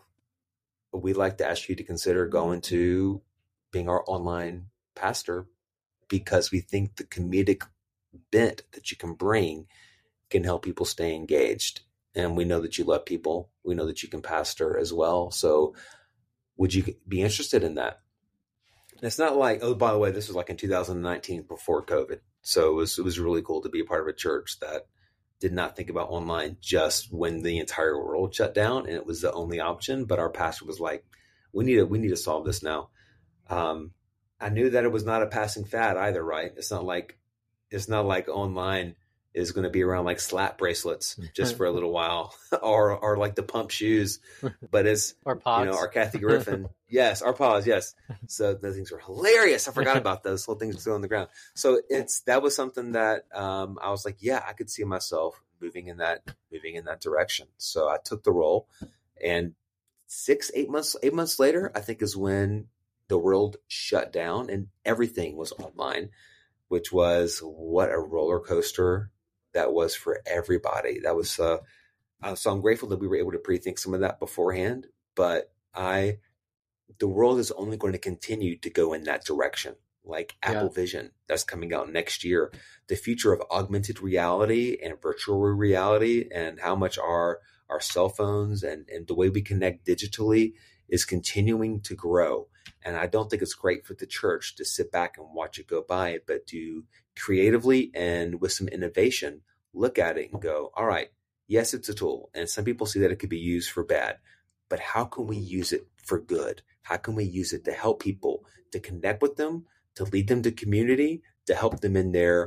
we'd like to ask you to consider going to being our online pastor, because we think the comedic bent that you can bring can help people stay engaged. And we know that you love people. We know that you can pastor as well. So would you be interested in that? And it's not like, oh, by the way, this was like in two thousand nineteen before COVID. So it was, it was really cool to be a part of a church that did not think about online just when the entire world shut down and it was the only option. But our pastor was like, we need to, we need to solve this now. Um, I knew that it was not a passing fad either, right? It's not like, it's not like online is going to be around like slap bracelets just for a little while, or or like the pump shoes, but it's or pods. You know, our Kathy Griffin, yes, our paws, yes. So those things were hilarious. I forgot about those little things still on the ground. So it's that was something that um, I was like, yeah, I could see myself moving in that moving in that direction. So I took the role, and six, eight months, eight months later, I think is when the world shut down and everything was online, which was what a roller coaster that was for everybody. That was, uh, uh, so I'm grateful that we were able to pre-think some of that beforehand, but I, the world is only going to continue to go in that direction. Like Apple yeah. Vision that's coming out next year, the future of augmented reality and virtual reality, and how much our, our cell phones and, and the way we connect digitally is continuing to grow. And I don't think it's great for the church to sit back and watch it go by, but to creatively and with some innovation, look at it and go, all right, yes, it's a tool. And some people see that it could be used for bad, but how can we use it for good? How can we use it to help people, to connect with them, to lead them to community, to help them in their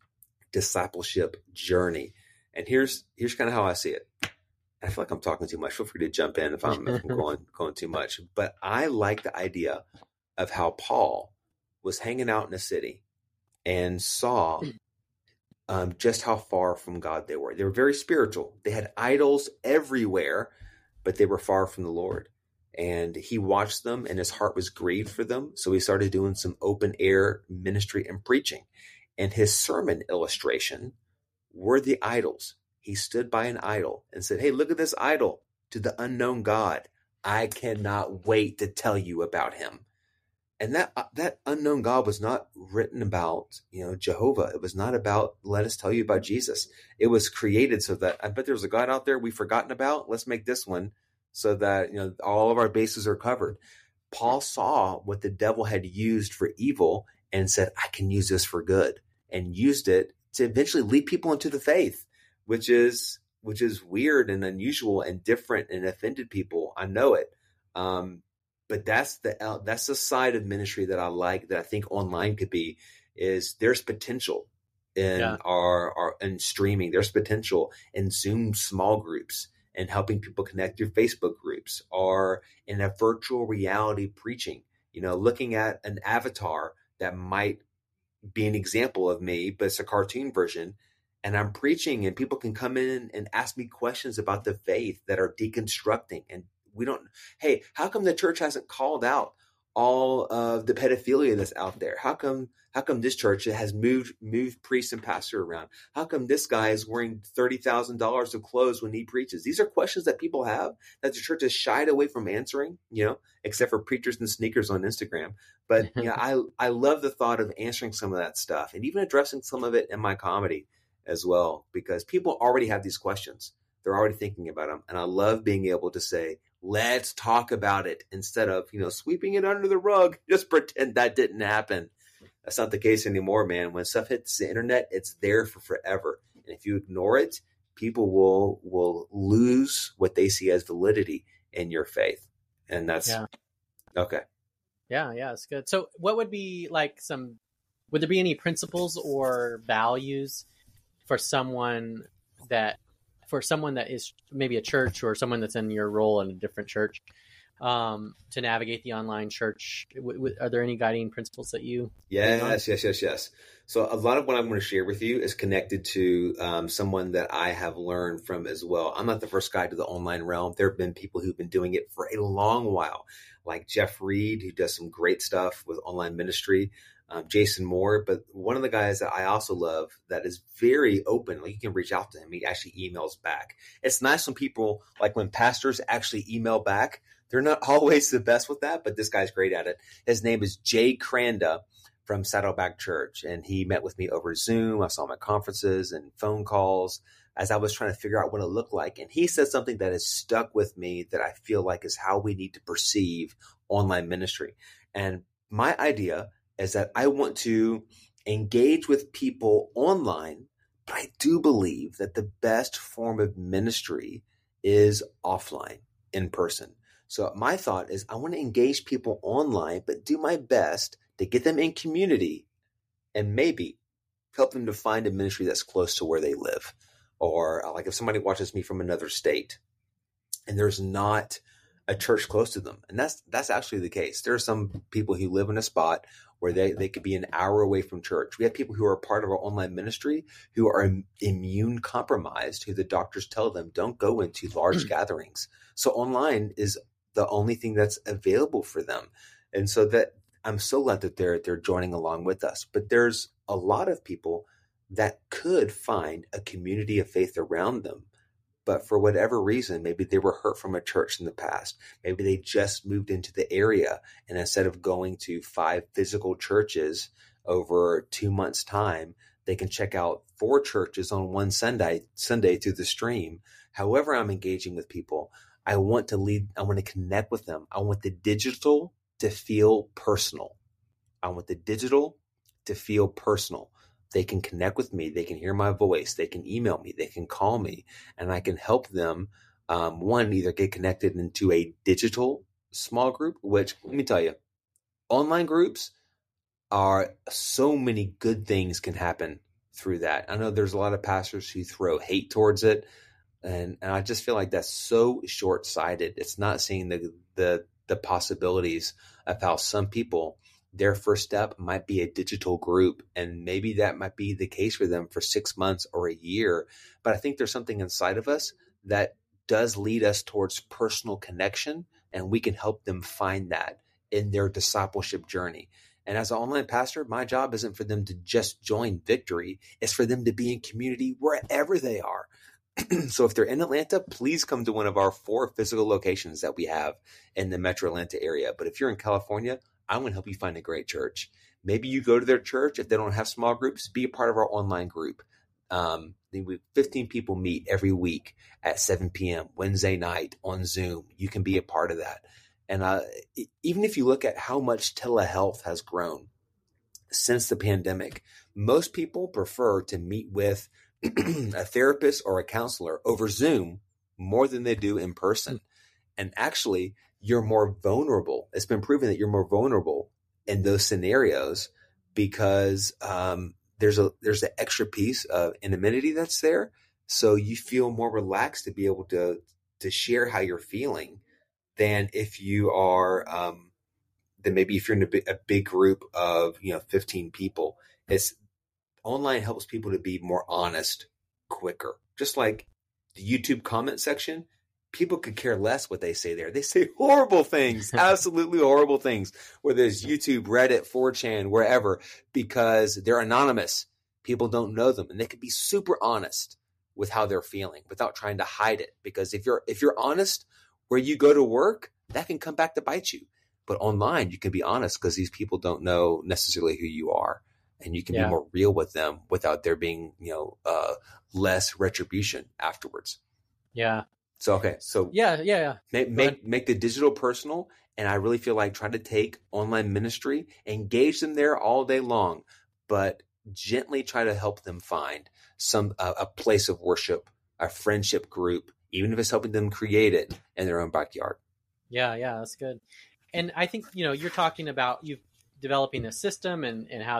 discipleship journey? And here's, here's kind of how I see it. I feel like I'm talking too much. Feel free to jump in if I'm, if I'm going going too much. But I like the idea of how Paul was hanging out in a city and saw um, just how far from God they were. They were very spiritual. They had idols everywhere, but they were far from the Lord. And he watched them, and his heart was grieved for them. So he started doing some open air ministry and preaching. And his sermon illustration were the idols. He stood by an idol and said, hey, look at this idol to the unknown God. I cannot wait to tell you about him. And that uh, that unknown God was not written about, you know, Jehovah. It was not about, let us tell you about Jesus. It was created so that, I bet there's a God out there we've forgotten about. Let's make this one so that, you know, all of our bases are covered. Paul saw what the devil had used for evil and said, I can use this for good, and used it to eventually lead people into the faith. Which is which is weird and unusual and different and offended people. I know it, um, but that's the that's the side of ministry that I like. That I think online could be is there's potential in yeah. our our in streaming. There's potential in Zoom small groups and helping people connect through Facebook groups, or in a virtual reality preaching. You know, looking at an avatar that might be an example of me, but it's a cartoon version. And I'm preaching, and people can come in and ask me questions about the faith that are deconstructing. And we don't, hey, how come the church hasn't called out all of the pedophilia that's out there? How come, how come this church has moved, moved priests and pastor around? How come this guy is wearing thirty thousand dollars of clothes when he preaches? These are questions that people have that the church has shied away from answering, you know, except for preachers and sneakers on Instagram. But, you know, I, I love the thought of answering some of that stuff and even addressing some of it in my comedy as well, because people already have these questions. They're already thinking about them. And I love being able to say, let's talk about it, instead of, you know, sweeping it under the rug. Just pretend that didn't happen. That's not the case anymore, man. When stuff hits the internet, it's there for forever. And if you ignore it, people will, will lose what they see as validity in your faith. And that's yeah. okay. Yeah. Yeah. It's good. So what would be like some, would there be any principles or values for someone that for someone that is maybe a church or someone that's in your role in a different church, um, to navigate the online church? W- w- are there any guiding principles that you? Yes, yes, yes, yes. So a lot of what I'm going to share with you is connected to um, someone that I have learned from as well. I'm not the first guy to the online realm. There have been people who've been doing it for a long while, like Jeff Reed, who does some great stuff with online ministry, um, Jason Moore. But one of the guys that I also love that is very open, like you can reach out to him. He actually emails back. It's nice when people, like when pastors actually email back. They're not always the best with that, but this guy's great at it. His name is Jay Cranda from Saddleback Church, and he met with me over Zoom. I saw him at conferences and phone calls as I was trying to figure out what it looked like. And he said something that has stuck with me that I feel like is how we need to perceive online ministry. And my idea is that I want to engage with people online, but I do believe that the best form of ministry is offline, in person. So my thought is I want to engage people online, but do my best to get them in community and maybe help them to find a ministry that's close to where they live. Or like if somebody watches me from another state and there's not a church close to them. And that's that's actually the case. There are some people who live in a spot where they, they could be an hour away from church. We have people who are part of our online ministry who are immune compromised, who the doctors tell them don't go into large gatherings. So online is the only thing that's available for them. And so that I'm so glad that they're they're joining along with us. But there's a lot of people that could find a community of faith around them. But for whatever reason, maybe they were hurt from a church in the past. Maybe they just moved into the area. And instead of going to five physical churches over two months' time, they can check out four churches on one Sunday, Sunday through the stream. However, I'm engaging with people, I want to lead, I want to connect with them. I want the digital to feel personal. I want the digital to feel personal. They can connect with me. They can hear my voice. They can email me. They can call me, and I can help them, um, one, either get connected into a digital small group, which let me tell you, online groups are so many good things can happen through that. I know there's a lot of pastors who throw hate towards it. And, and I just feel like that's so short-sighted. It's not seeing the, the, the possibilities of how some people, their first step might be a digital group. And maybe that might be the case for them for six months or a year. But I think there's something inside of us that does lead us towards personal connection. And we can help them find that in their discipleship journey. And as an online pastor, my job isn't for them to just join Victory. It's for them to be in community wherever they are. So if they're in Atlanta, please come to one of our four physical locations that we have in the Metro Atlanta area. But if you're in California, I'm going to help you find a great church. Maybe you go to their church. If they don't have small groups, be a part of our online group. Um, fifteen people meet every week at seven p.m. Wednesday night on Zoom. You can be a part of that. And uh, even if you look at how much telehealth has grown since the pandemic, most people prefer to meet with a therapist or a counselor over Zoom more than they do in person. And actually, you're more vulnerable. It's been proven that you're more vulnerable in those scenarios because um, there's a there's an extra piece of anonymity that's there. So you feel more relaxed to be able to to share how you're feeling than if you are um, than maybe if you're in a big, a big group of you know fifteen people. It's online helps people to be more honest quicker. Just like the YouTube comment section, people could care less what they say there. They say horrible things, absolutely horrible things, whether it's YouTube, Reddit, four chan, wherever, because they're anonymous. People don't know them, and they could be super honest with how they're feeling without trying to hide it. Because if you're if you're honest where you go to work, that can come back to bite you. But online, you can be honest because these people don't know necessarily who you are. And you can yeah. be more real with them without there being, you know, uh, less retribution afterwards. Yeah. So, okay. So yeah, yeah, yeah. Make, make, make the digital personal. And I really feel like try to take online ministry, engage them there all day long, but gently try to help them find some, uh, a place of worship, a friendship group, even if it's helping them create it in their own backyard. Yeah. Yeah. That's good. And I think, you know, you're talking about you developing a system and, and how that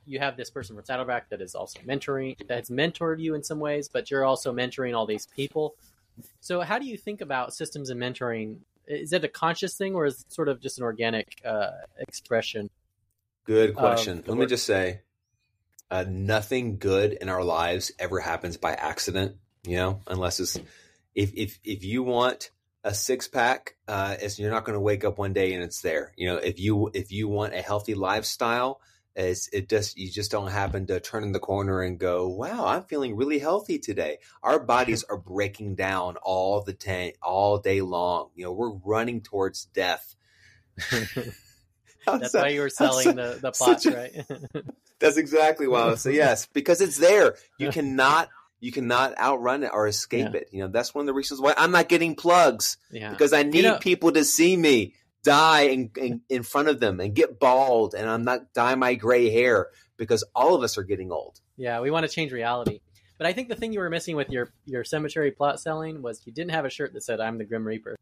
you have this person from Saddleback that is also mentoring, that's mentored you in some ways, but you're also mentoring all these people. So how do you think about systems and mentoring? Is it a conscious thing, or is it sort of just an organic uh, expression? Good question. Let work? me just say, uh, nothing good in our lives ever happens by accident, you know, unless it's, if, if, if you want a six pack, uh, it's, you're not going to wake up one day and it's there. You know, if you, if you want a healthy lifestyle, it's, it just, you just don't happen to turn in the corner and go, wow, I'm feeling really healthy today. Our bodies are breaking down all the time, all day long. You know, we're running towards death. That's why you were selling the, the plots, a, right? That's exactly why I was saying yes, because it's there. You cannot, you cannot outrun it or escape yeah. it. You know, that's one of the reasons why I'm not getting plugs yeah. because I need you know, people to see me die in, in, in front of them and get bald, and I'm not dye my gray hair because all of us are getting old. Yeah, we want to change reality. But I think the thing you were missing with your, your cemetery plot selling was you didn't have a shirt that said, I'm the Grim Reaper.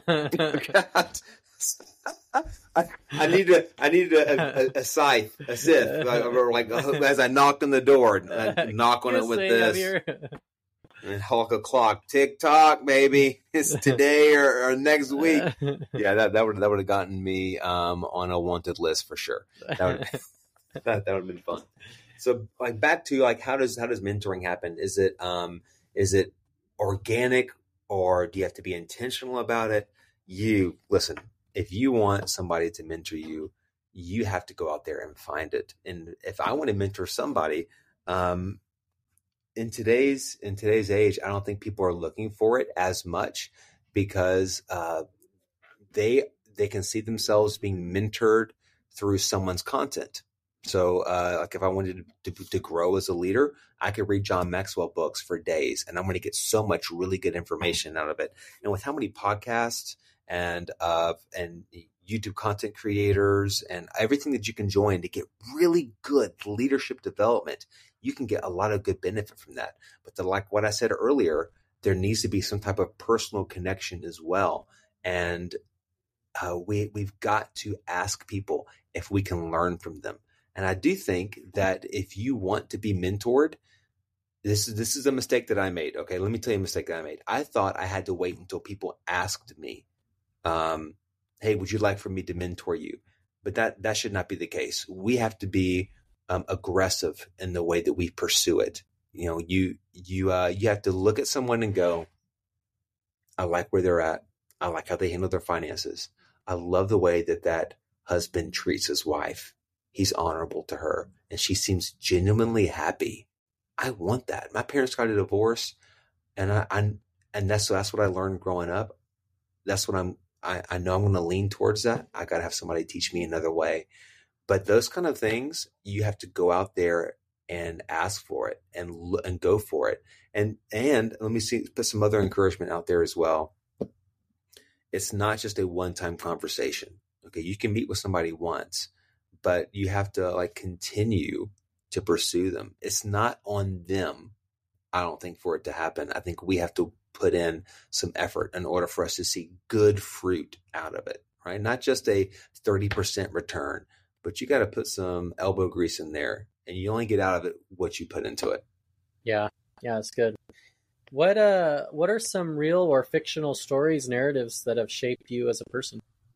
I, I need to. I need a, a, a scythe, a scythe, like, like as I knock on the door, I knock on it with this, and Hulk a clock, tick tock, baby. It's today or, or next week. Yeah, that that would that would have gotten me um, on a wanted list for sure. That would that, that would have been fun. So, like back to like how does how does mentoring happen? Is it um is it organic, or do you have to be intentional about it? You listen. If you want somebody to mentor you, you have to go out there and find it. And if I want to mentor somebody, um, in today's in today's age, I don't think people are looking for it as much because uh, they they can see themselves being mentored through someone's content. So, uh, like if I wanted to, to, to grow as a leader, I could read John Maxwell books for days, and I'm going to get so much really good information out of it. And with how many podcasts and uh, and YouTube content creators and everything that you can join to get really good leadership development, you can get a lot of good benefit from that. But the, like what I said earlier, there needs to be some type of personal connection as well. And uh, we, we've got to ask people if we can learn from them. And I do think that if you want to be mentored, this is, this is a mistake that I made. Okay, let me tell you a mistake that I made. I thought I had to wait until people asked me, um, hey, would you like for me to mentor you? But that, that should not be the case. We have to be um, aggressive in the way that we pursue it. You know, you, you, uh, you have to look at someone and go, I like where they're at. I like how they handle their finances. I love the way that that husband treats his wife. He's honorable to her and she seems genuinely happy. I want that. My parents got a divorce, and I, I and that's, that's what I learned growing up. That's what I'm, I, I know I'm going to lean towards that. I got to have somebody teach me another way. But those kind of things, you have to go out there and ask for it and and go for it. And and let me see, put some other encouragement out there as well. It's not just a one-time conversation. Okay, you can meet with somebody once, but you have to like continue to pursue them. It's not on them, I don't think, for it to happen. I think we have to put in some effort in order for us to see good fruit out of it, right? Not just a thirty percent return, but you got to put some elbow grease in there, and you only get out of it what you put into it. Yeah. Yeah, that's good. What, uh, what are some real or fictional stories, narratives that have shaped you as a person?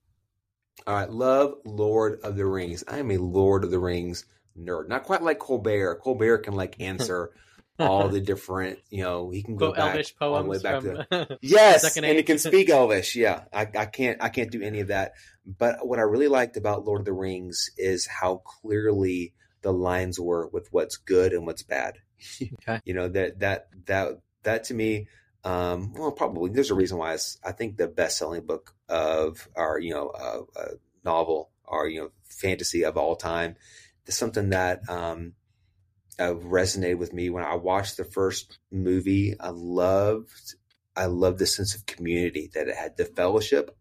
All right. Love Lord of the Rings. I am a Lord of the Rings nerd. Not quite like Colbert. Colbert can like answer all the different, you know, he can go Quote back Elvish all poems the way back from to yes, Second and he Age. can speak Elvish. Yeah, I, I can't, I can't do any of that. But what I really liked about Lord of the Rings is how clearly the lines were with what's good and what's bad. Okay. You know, that that that that to me, um, well, probably there's a reason why it's, I think the best-selling book of our, you know, uh, uh, novel or you know fantasy of all time. It's something that um, uh, resonated with me when I watched the first movie. I loved, I loved the sense of community that it had, the fellowship,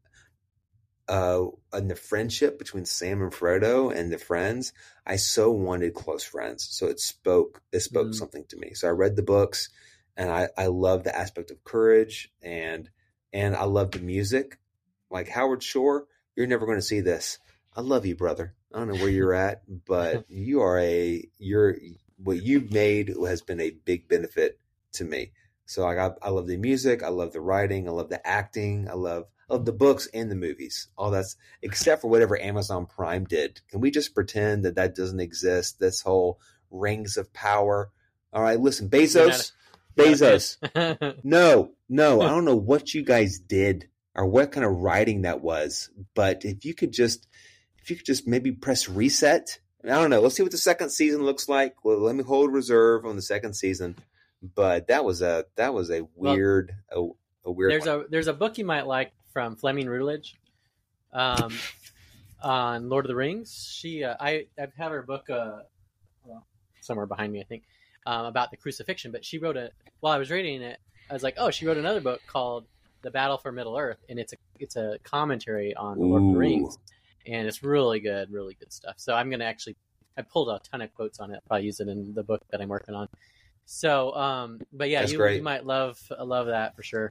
uh, and the friendship between Sam and Frodo and the friends. I so wanted close friends, so it spoke, it spoke mm. something to me. So I read the books, and I, I love the aspect of courage, and and I love the music. Like Howard Shore, you're never going to see this. I love you, brother. I don't know where you're at, but you are a you're what you've made has been a big benefit to me. So like I, I love the music, I love the writing, I love the acting, I love I love the books and the movies. All that's except for whatever Amazon Prime did. Can we just pretend that that doesn't exist? This whole Rings of Power. All right, listen, Bezos, Bezos. no, no, I don't know what you guys did or what kind of writing that was, but if you could just, if you could just maybe press reset. I don't know. Let's see what the second season looks like. Well, let me hold reserve on the second season. But that was a that was a weird well, a, a weird. There's one. a there's a book you might like from Fleming Rutledge, um, on Lord of the Rings. She uh, I I have her book uh, well, somewhere behind me, I think, um, about the crucifixion. But she wrote a while I was reading it, I was like, oh, she wrote another book called The Battle for Middle Earth, and it's a it's a commentary on the Lord of the Rings, and it's really good, really good stuff. So I'm gonna actually I pulled a ton of quotes on it. I'll probably use it in the book that I'm working on. So, um, but yeah, you, you might love love that for sure.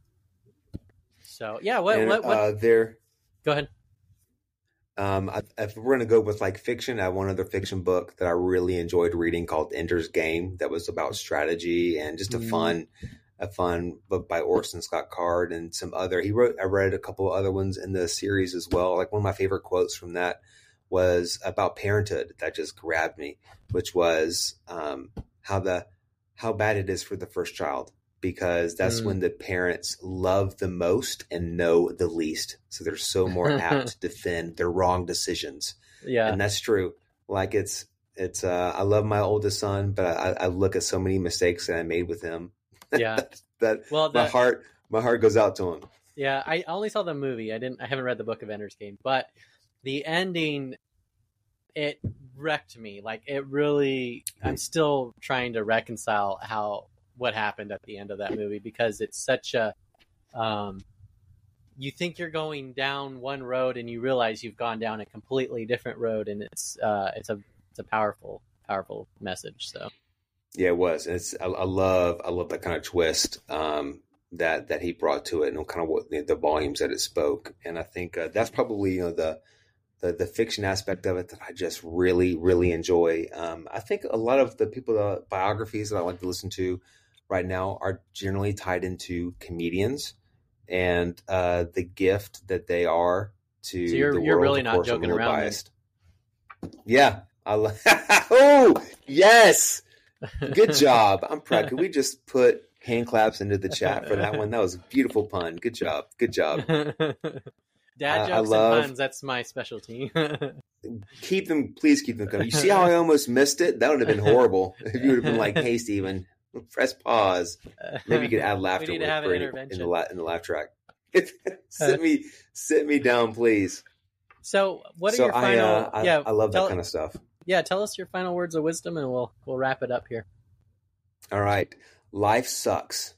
So, yeah, what and, what, what... Uh, there? Go ahead. Um, I, if we're gonna go with like fiction, I have one other fiction book that I really enjoyed reading called Ender's Game. That was about strategy and just a mm. fun, a fun book by Orson Scott Card and some other. He wrote. I read a couple of other ones in the series as well. Like one of my favorite quotes from that was about parenthood that just grabbed me, which was um, how the how bad it is for the first child, because that's mm. when the parents love the most and know the least. So they're so more apt to defend their wrong decisions. Yeah. And that's true. Like it's, it's, uh, I love my oldest son, but I, I look at so many mistakes that I made with him. Yeah. that well, my heart, my heart goes out to him. Yeah. I only saw the movie. I didn't, I haven't read the book of Ender's Game, but the ending, it wrecked me. Like it really, I'm still trying to reconcile how, what happened at the end of that movie, because it's such a, um, you think you're going down one road and you realize you've gone down a completely different road. And it's, uh, it's a, it's a powerful, powerful message. So. Yeah, it was. It's, I, I love, I love that kind of twist, um, that, that he brought to it and kind of what the, the volumes that it spoke. And I think, uh, that's probably, you know, the, The, the fiction aspect of it that I just really, really enjoy. Um, I think a lot of the people, the biographies that I like to listen to right now are generally tied into comedians and uh, the gift that they are to so you're, the world. You're really of not course, joking I'm a little around. Biased. Yeah. I love. Oh, yes. Good job. I'm proud. Could we just put hand claps into the chat for that one? That was a beautiful pun. Good job. Good job. Dad jokes love, and puns, that's my specialty. Keep them, please keep them coming. You see how I almost missed it? That would have been horrible. If you would have been like, hey, Steven, press pause. Maybe you could add laughter we need with, to have an for intervention. in, the la- in the laugh track. sit me sit me down, please. So what are so your final... I, uh, I, yeah, I love tell, that kind of stuff. Yeah, tell us your final words of wisdom and we'll we'll wrap it up here. All right. Life sucks.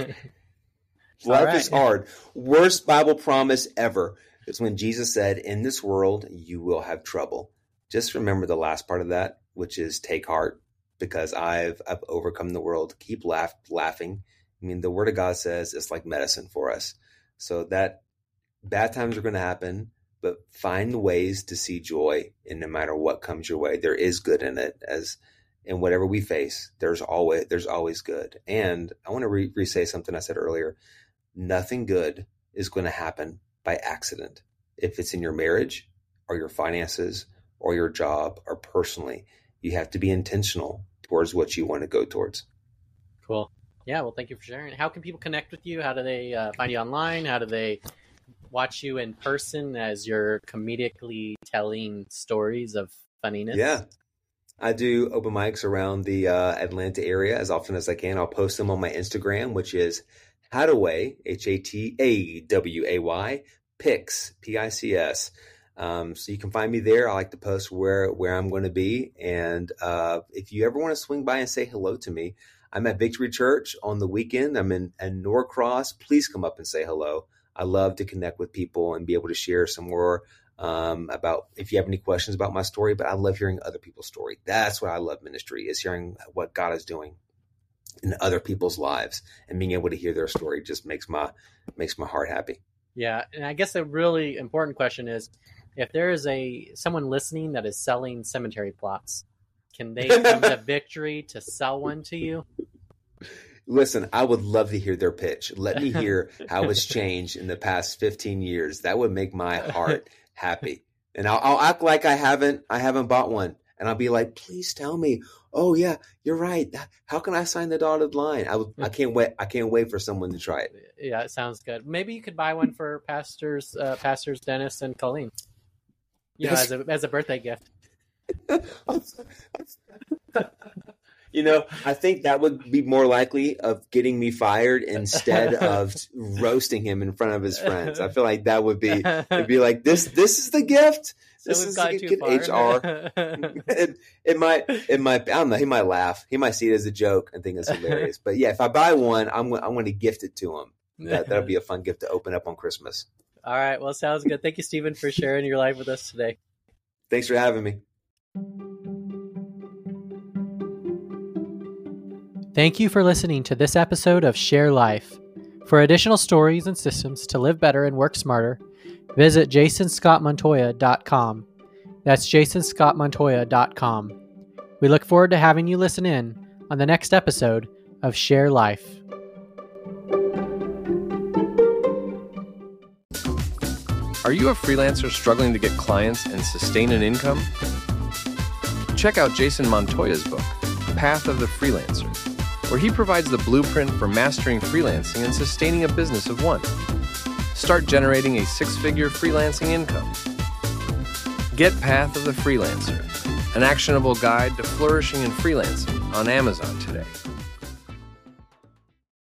Life right. is hard. Worst Bible promise ever is when Jesus said, in this world, you will have trouble. Just remember the last part of that, which is take heart, because I've I've overcome the world. Keep laugh, laughing. I mean, the word of God says it's like medicine for us. So that bad times are going to happen, but find ways to see joy in no matter what comes your way. There is good in it. As in whatever we face, there's always there's always good. And I want to re- re-say something I said earlier. Nothing good is going to happen by accident. If it's in your marriage or your finances or your job or personally, you have to be intentional towards what you want to go towards. Cool. Yeah. Well, thank you for sharing. How can people connect with you? How do they uh, find you online? How do they watch you in person as you're comedically telling stories of funniness? Yeah. I do open mics around the uh, Atlanta area as often as I can. I'll post them on my Instagram, which is Hataway, H A T A W A Y, Pics, P I C S. Um, so you can find me there. I like to post where, where I'm going to be. And uh, if you ever want to swing by and say hello to me, I'm at Victory Church on the weekend. I'm in, in Norcross. Please come up and say hello. I love to connect with people and be able to share some more um, about if you have any questions about my story. But I love hearing other people's story. That's what I love ministry, is hearing what God is doing in other people's lives, and being able to hear their story just makes my makes my heart happy. Yeah, and I guess a really important question is, if there is a someone listening that is selling cemetery plots, can they come to Victory to sell one to you? Listen, I would love to hear their pitch. Let me hear how it's changed in the past fifteen years. That would make my heart happy. And I'll, I'll act like I haven't, I haven't bought one. And I'll be like, please tell me. Oh yeah, you're right. How can I sign the dotted line? I would, I can't wait. I can't wait for someone to try it. Yeah, it sounds good. Maybe you could buy one for pastors, uh, pastors Dennis and Colleen. You yes. know, as a as a birthday gift. You know, I think that would be more likely of getting me fired instead of roasting him in front of his friends. I feel like that would be, it'd be like, this, this is the gift. So this we've is got the too gift. far. H R. it, it might, it might, I don't know. He might laugh. He might see it as a joke and think it's hilarious. But yeah, if I buy one, I'm, I'm going to gift it to him. That, that'll be a fun gift to open up on Christmas. All right. Well, sounds good. Thank you, Stephen, for sharing your life with us today. Thanks for having me. Thank you for listening to this episode of Share Life. For additional stories and systems to live better and work smarter, visit jason scott montoya dot com. That's jason scott montoya dot com. We look forward to having you listen in on the next episode of Share Life. Are you a freelancer struggling to get clients and sustain an income? Check out Jason Montoya's book, Path of the Freelancer, where he provides the blueprint for mastering freelancing and sustaining a business of one. Start generating a six-figure freelancing income. Get Path of the Freelancer, an actionable guide to flourishing in freelancing on Amazon today.